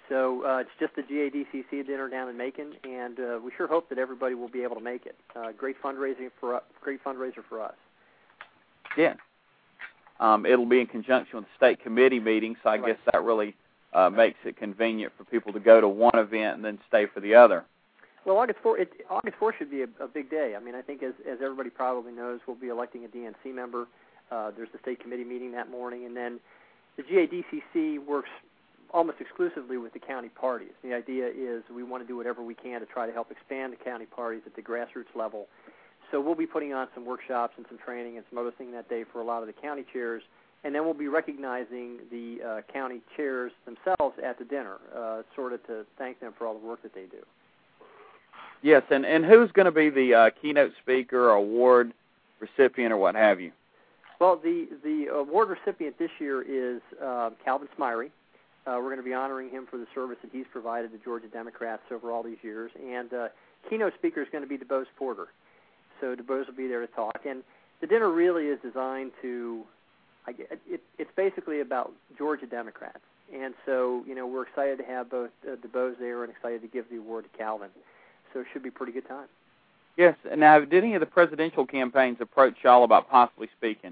I: So uh, it's just the G A D C C dinner down in Macon, and uh, we sure hope that everybody will be able to make it. Uh, great fundraising for uh, great fundraiser for us.
F: Yeah. Um, it'll be in conjunction with the state committee meeting, so I
I: right.
F: guess that really uh, makes it convenient for people to go to one event and then stay for the other.
I: Well, August fourth, it, August fourth should be a, a big day. I mean, I think as, as everybody probably knows, we'll be electing a D N C member. Uh, there's the state committee meeting that morning, and then the G A D C C works almost exclusively with the county parties. The idea is we want to do whatever we can to try to help expand the county parties at the grassroots level. So we'll be putting on some workshops and some training and some other thing that day for a lot of the county chairs, and then we'll be recognizing the uh, county chairs themselves at the dinner, uh, sort of to thank them for all the work that they do.
F: Yes, and, and who's going to be the uh, keynote speaker or award recipient or what have you?
I: Well, the, the award recipient this year is uh, Calvin Smyre. Uh, we're going to be honoring him for the service that he's provided the Georgia Democrats over all these years. And uh, keynote speaker is going to be DeBose Porter. So DeBose will be there to talk. And the dinner really is designed to, I, it, it's basically about Georgia Democrats. And so, you know, we're excited to have both uh, DeBose there and excited to give the award to Calvin. So it should be a pretty good time.
F: Yes. Now, did any of the presidential campaigns approach y'all about possibly speaking?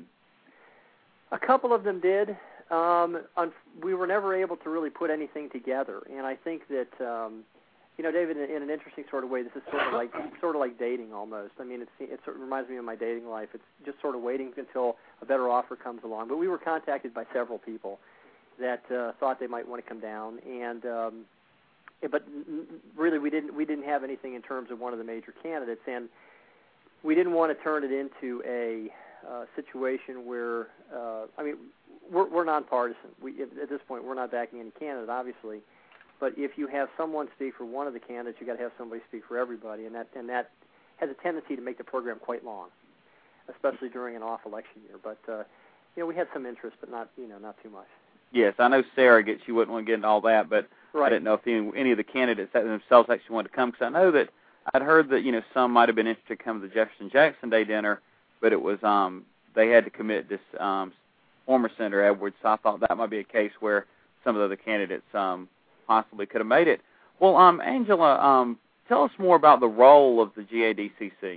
I: A couple of them did. Um, we were never able to really put anything together. And I think that, um, you know, David, in, in an interesting sort of way, this is sort of like sort of like dating almost. I mean, it's, it sort of reminds me of my dating life. It's just sort of waiting until a better offer comes along. But we were contacted by several people that uh, thought they might want to come down, and um, but really we didn't we didn't have anything in terms of one of the major candidates, and we didn't want to turn it into a uh, situation where uh, I mean we're, we're nonpartisan. We at this point we're not backing any candidate, obviously. But if you have someone speak for one of the candidates, you got to have somebody speak for everybody, and that and that has a tendency to make the program quite long, especially during an off-election year. But uh, you know, we had some interest, but not you know not too much.
F: Yes, I know Sarah gets you wouldn't want to get into all that, but
I: right.
F: I didn't know if any, any of the candidates themselves actually wanted to come, because I know that I'd heard that you know some might have been interested to come to the Jefferson Jackson Day dinner, but it was um, they had to commit this um, former Senator Edwards, so I thought that might be a case where some of the other candidates um, possibly could have made it. Well, um, Angela, um, tell us more about the role of the G A D C C.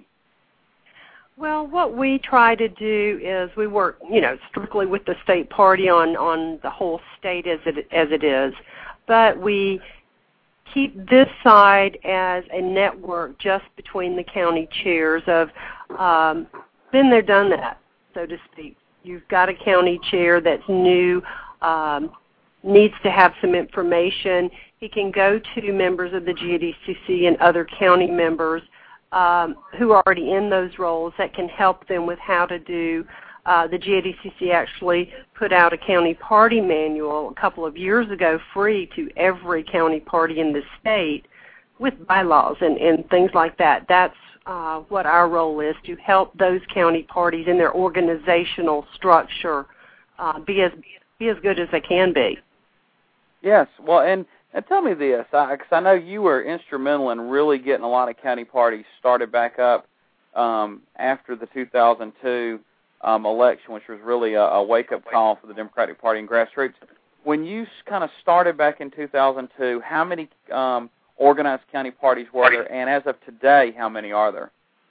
J: Well, what we try to do is we work, you know, strictly with the state party on, on the whole state as it as it is, but we keep this side as a network just between the county chairs of um, been there, done that, so to speak. You've got a county chair that's new, um, needs to have some information. He can go to members of the G A D C C and other county members um, who are already in those roles that can help them with how to do. Uh, the G A D C C actually put out a county party manual a couple of years ago free to every county party in the state with bylaws and, and things like that. That's uh, what our role is, to help those county parties in their organizational structure uh, be as be as good as they can be.
F: Yes, well, and, and tell me this, because I, I know you were instrumental in really getting a lot of county parties started back up um, after the two thousand two um, election, which was really a, a wake-up call for the Democratic Party and grassroots. When you kind of started back in two thousand two, how many um, organized county parties were there, and as of today, how many are there?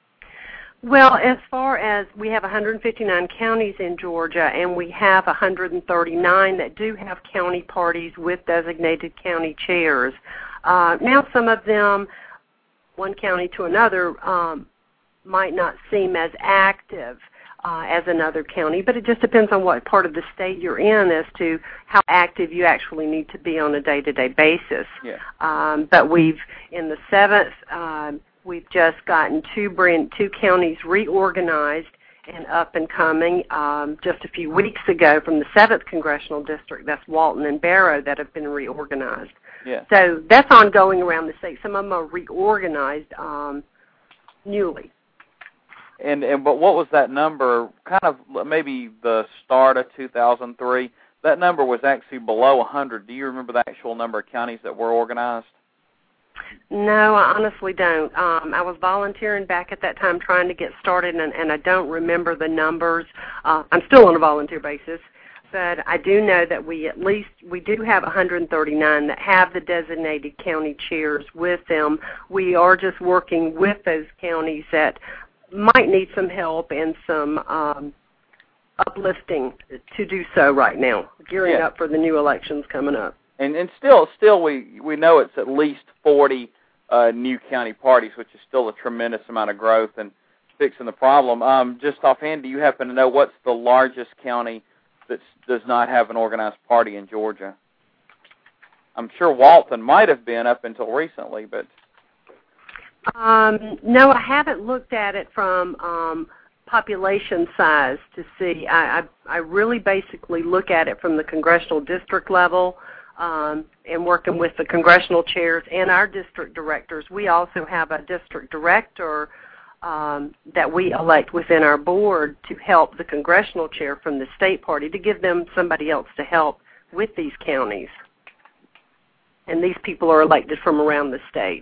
J: Well, as far as we have one hundred fifty-nine counties in Georgia, and we have one hundred thirty-nine that do have county parties with designated county chairs. Uh, now, some of them, one county to another, um, might not seem as active uh, as another county, but it just depends on what part of the state you're in as to how active you actually need to be on a day-to-day basis.
F: Yeah.
J: Um, but we've, in the seventh, um, we've just gotten two brand, two counties reorganized and up and coming um, just a few weeks ago from the seventh Congressional District. That's Walton and Barrow that have been reorganized.
F: Yeah.
J: So that's ongoing around the state. Some of them are reorganized um, newly.
F: And and but what was that number? Kind of maybe the start of two thousand three. That number was actually below one hundred. Do you remember the actual number of counties that were organized?
J: No, I honestly don't. Um, I was volunteering back at that time trying to get started, and, and I don't remember the numbers. Uh, I'm still on a volunteer basis, but I do know that we at least, we do have one hundred thirty-nine that have the designated county chairs with them. We are just working with those counties that might need some help and some um, uplifting to do so right now, gearing
F: yeah.
J: up for the new elections coming up.
F: And and still, still we, we know it's at least forty uh, new county parties, which is still a tremendous amount of growth and fixing the problem. Um, just offhand, do you happen to know what's the largest county that does not have an organized party in Georgia? I'm sure Walton might have been up until recently, but...
J: Um, no, I haven't looked at it from um, population size to see. I, I, I really basically look at it from the congressional district level um, and working with the congressional chairs and our district directors. We also have a district director Um, that we elect within our board to help the congressional chair from the state party, to give them somebody else to help with these counties. And these people are elected from around the state.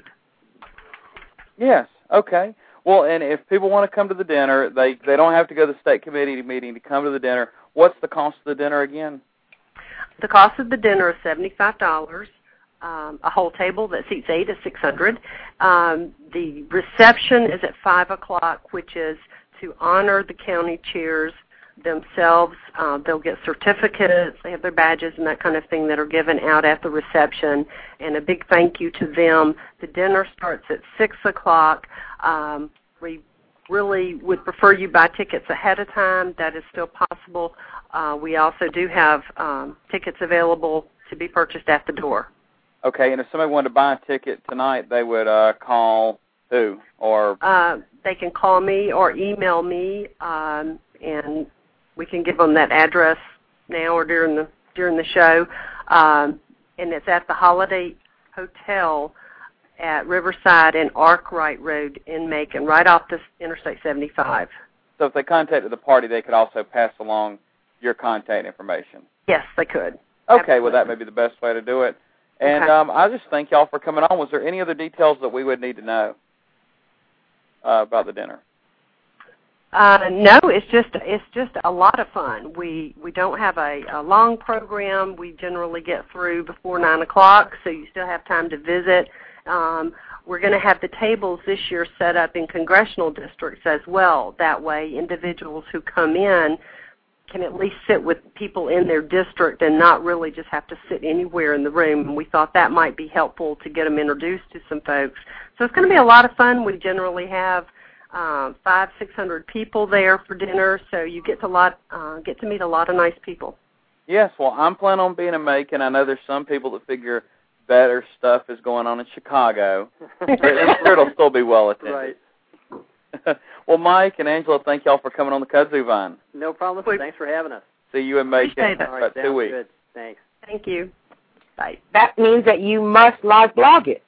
F: Yes, okay. Well, and if people want to come to the dinner, they, they don't have to go to the state committee meeting to come to the dinner. What's the cost of the dinner again?
J: The cost of the dinner is seventy-five dollars. Um, a whole table that seats eight is six hundred dollars. Um, the reception is at five o'clock, which is to honor the county chairs themselves. Uh, they'll get certificates, they have their badges and that kind of thing that are given out at the reception, and a big thank you to them. The dinner starts at six o'clock. Um, we really would prefer you buy tickets ahead of time. That is still possible. Uh, we also do have um, tickets available to be purchased at the door.
F: Okay, and if somebody wanted to buy a ticket tonight, they would uh, call who? Or
J: uh, they can call me or email me, um, and we can give them that address now or during the during the show. Um, and it's at the Holiday Hotel at Riverside and Arkwright Road in Macon, right off this Interstate seventy-five.
F: So if they contacted the party, they could also pass along your contact information.
J: Yes, they could.
F: Okay,
J: Absolutely.
F: well, that may be the best way to do it. And
J: okay.
F: um, I just thank y'all for coming on. Was there any other details that we would need to know uh, about the dinner?
J: Uh, no, it's just it's just a lot of fun. We we don't have a, a long program. We generally get through before nine o'clock, so you still have time to visit. Um, we're going to have the tables this year set up in congressional districts as well. That way, individuals who come in can at least sit with people in their district and not really just have to sit anywhere in the room. And we thought that might be helpful to get them introduced to some folks. So it's going to be a lot of fun. We generally have uh, five, six hundred people there for dinner, so you get to lot uh, get to meet a lot of nice people.
F: Yes, well, I'm planning on being in Macon. I know there's some people that figure better stuff is going on in Chicago. I'm sure it'll still be well attended.
I: Right.
F: Well, Mike and Angela, thank y'all for coming on the Kudzu Vine.
I: No problem.
J: Wait.
I: Thanks for having us.
F: See you in Macon in
J: that.
I: All
F: about
I: right,
F: two weeks.
I: Good. Thanks.
J: Thank you. Bye.
H: That means that you must live blog it.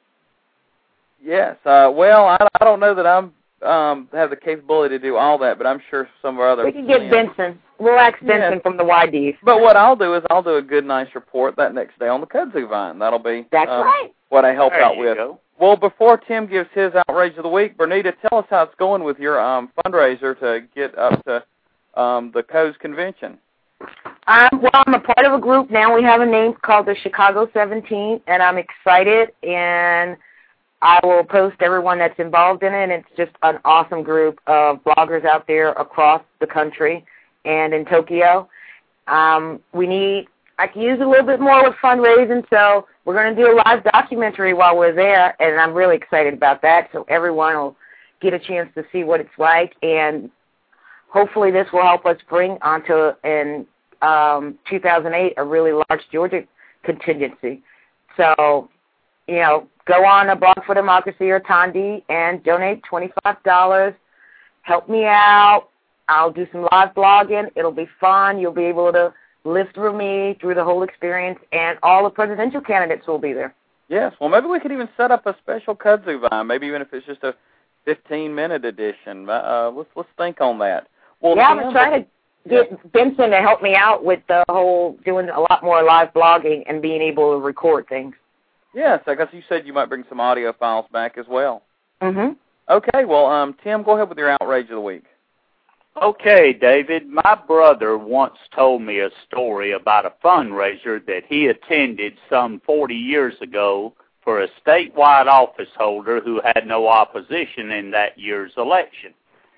F: Yes. Uh, well, I, I don't know that I'm um, have the capability to do all that, but I'm sure some of our other
H: We can get
F: friends-
H: Benson. We'll ask Benson
F: Yeah.
H: from the Y Ds.
F: But what I'll do is I'll do a good, nice report that next day on the Kudzu Vine. That'll be
H: That's
F: um,
H: right.
F: what I help
G: There
F: out
G: you
F: with.
G: go.
F: Well, before Tim gives his outrage of the week, Bernita, tell us how it's going with your um, fundraiser to get up to um, the C O S convention.
H: Um, well, I'm a part of a group now. We have a name called the Chicago seventeen, and I'm excited, and I will post everyone that's involved in it, and it's just an awesome group of bloggers out there across the country and in Tokyo. Um, we need, I can use a little bit more with fundraising, so we're going to do a live documentary while we're there, and I'm really excited about that, so everyone will get a chance to see what it's like, and hopefully this will help us bring onto, in um, two thousand eight, a really large Georgia contingency. So, you know, go on a Blog for Democracy or Tondi and donate twenty-five dollars. Help me out. I'll do some live blogging. It'll be fun. You'll be able to live through me through the whole experience, and all the presidential candidates will be there.
F: Yes. Well, maybe we could even set up a special Kudzu Vine, maybe even if it's just a fifteen-minute edition. Uh, let's let's think on that. Well,
H: yeah, I'm
F: Tim,
H: trying to get yeah. Benson to help me out with the whole doing a lot more live blogging and being able to record things.
F: Yes, I guess you said you might bring some audio files back as well.
H: Mm-hmm.
F: Okay, well, um, Tim, go ahead with your outrage of the week.
G: Okay, David, my brother once told me a story about a fundraiser that he attended some forty years ago for a statewide office holder who had no opposition in that year's election.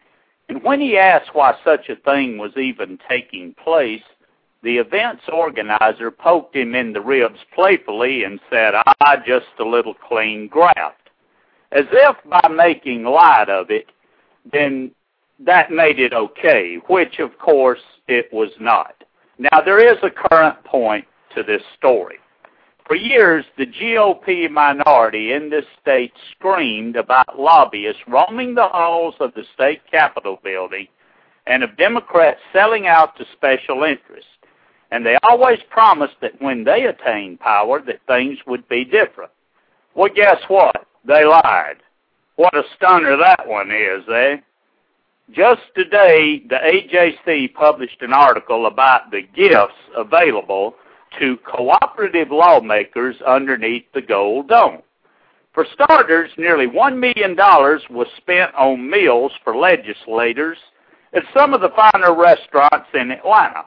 G: And when he asked why such a thing was even taking place, the event's organizer poked him in the ribs playfully and said, "Ah, just a little clean graft," as if by making light of it, then that made it okay, which, of course, it was not. Now, there is a current point to this story. For years, the G O P minority in this state screamed about lobbyists roaming the halls of the state capitol building and of Democrats selling out to special interests. And they always promised that when they attained power, that things would be different. Well, guess what? They lied. What a stunner that one is, eh? Just today, the A J C published an article about the gifts available to cooperative lawmakers underneath the Gold Dome. For starters, nearly one million dollars was spent on meals for legislators at some of the finer restaurants in Atlanta.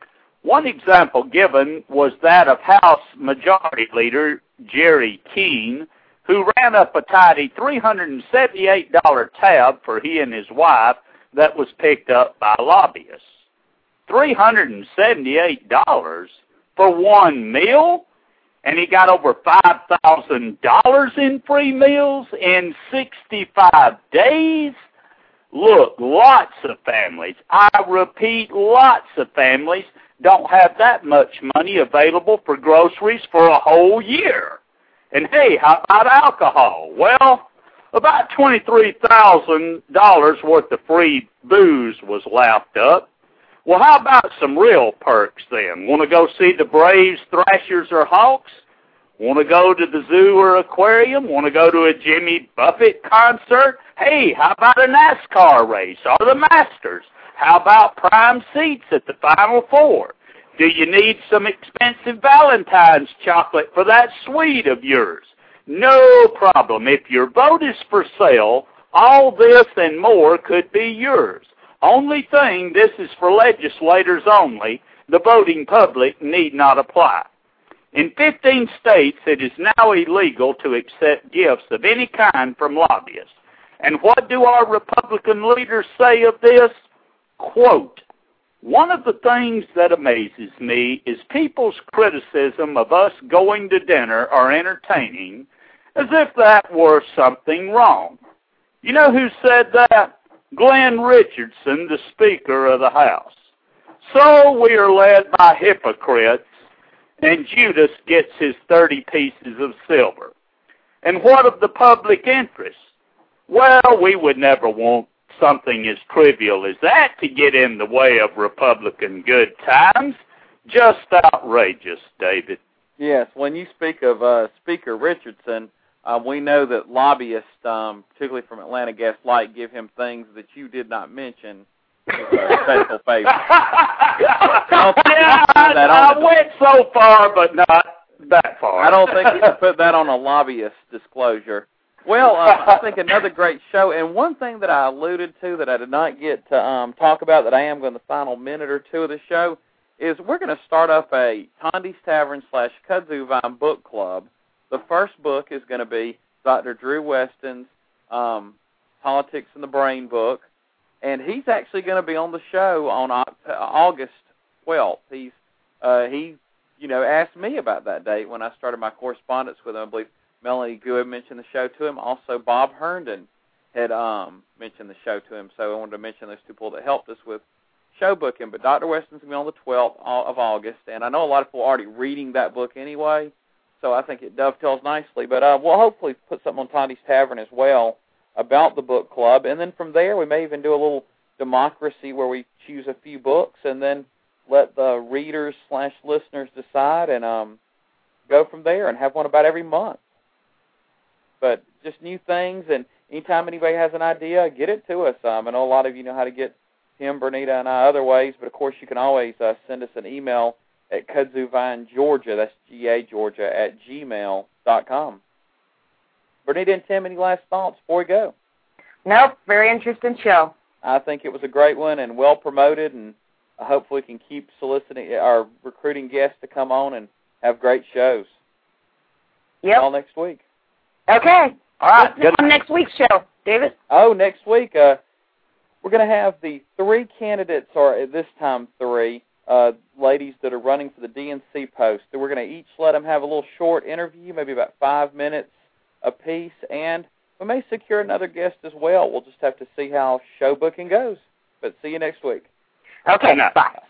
G: One example given was that of House Majority Leader Jerry Keene, who ran up a tidy three hundred seventy-eight dollars tab for he and his wife that was picked up by lobbyists. three hundred seventy-eight dollars for one meal? And he got over five thousand dollars in free meals in sixty-five days? Look, lots of families, I repeat, lots of families don't have that much money available for groceries for a whole year. And hey, how about alcohol? Well, about twenty-three thousand dollars worth of free booze was lapped up. Well, how about some real perks then? Want to go see the Braves, Thrashers, or Hawks? Want to go to the zoo or aquarium? Want to go to a Jimmy Buffett concert? Hey, how about a NASCAR race or the Masters? How about prime seats at the Final Four? Do you need some expensive Valentine's chocolate for that sweet of yours? No problem. If your vote is for sale, all this and more could be yours. Only thing, this is for legislators only. The voting public need not apply. In fifteen states, it is now illegal to accept gifts of any kind from lobbyists. And what do our Republican leaders say of this? Quote, "One of the things that amazes me is people's criticism of us going to dinner or entertaining as if that were something wrong." You know who said that? Glenn Richardson, the Speaker of the House. So we are led by hypocrites, and Judas gets his thirty pieces of silver. And what of the public interest? Well, we would never want something as trivial as that to get in the way of Republican good times. Just outrageous, David.
F: Yes, when you speak of uh, Speaker Richardson, uh, we know that lobbyists, um, particularly from Atlanta Gas Light, give him things that you did not mention as a special favor. I,
G: yeah, I, I went so far, but not that far.
F: I don't think you can put that on a lobbyist disclosure. Well, uh, I think another great show, and one thing that I alluded to that I did not get to um, talk about that I am going to the final minute or two of the show is we're going to start up a Tandy's Tavern slash Kudzu Vine book club. The first book is going to be Doctor Drew Weston's um, Politics in the Brain book, and he's actually going to be on the show on August twelfth. He's uh, he, you know, asked me about that date when I started my correspondence with him. I believe Melanie Good mentioned the show to him. Also, Bob Herndon had um, mentioned the show to him, so I wanted to mention those two people that helped us with show booking. But Doctor Weston's going to be on the twelfth of August, and I know a lot of people are already reading that book anyway, so I think it dovetails nicely. But uh, we'll hopefully put something on Tandy's Tavern as well about the book club, and then from there we may even do a little democracy where we choose a few books and then let the readers slash listeners decide and um, go from there and have one about every month. But just new things, and anytime anybody has an idea, get it to us. Um, I know a lot of you know how to get him, Bernita, and I other ways, but of course you can always uh, send us an email at KudzuVineGeorgia, that's G A Georgia, at gmail dot com. Bernita and Tim, any last thoughts before we go?
H: Nope, very interesting show.
F: I think it was a great one and well promoted, and hopefully we can keep soliciting our recruiting guests to come on and have great shows.
H: Yep.
F: All next week.
H: Okay.
G: All right.
H: What's on next week's show, David?
F: Oh, next week uh, we're going to have the three candidates, or at this time three, uh, ladies that are running for the D N C post. So we're going to each let them have a little short interview, maybe about five minutes apiece, and we may secure another guest as well. We'll just have to see how show booking goes. But see you next week.
H: Okay, bye.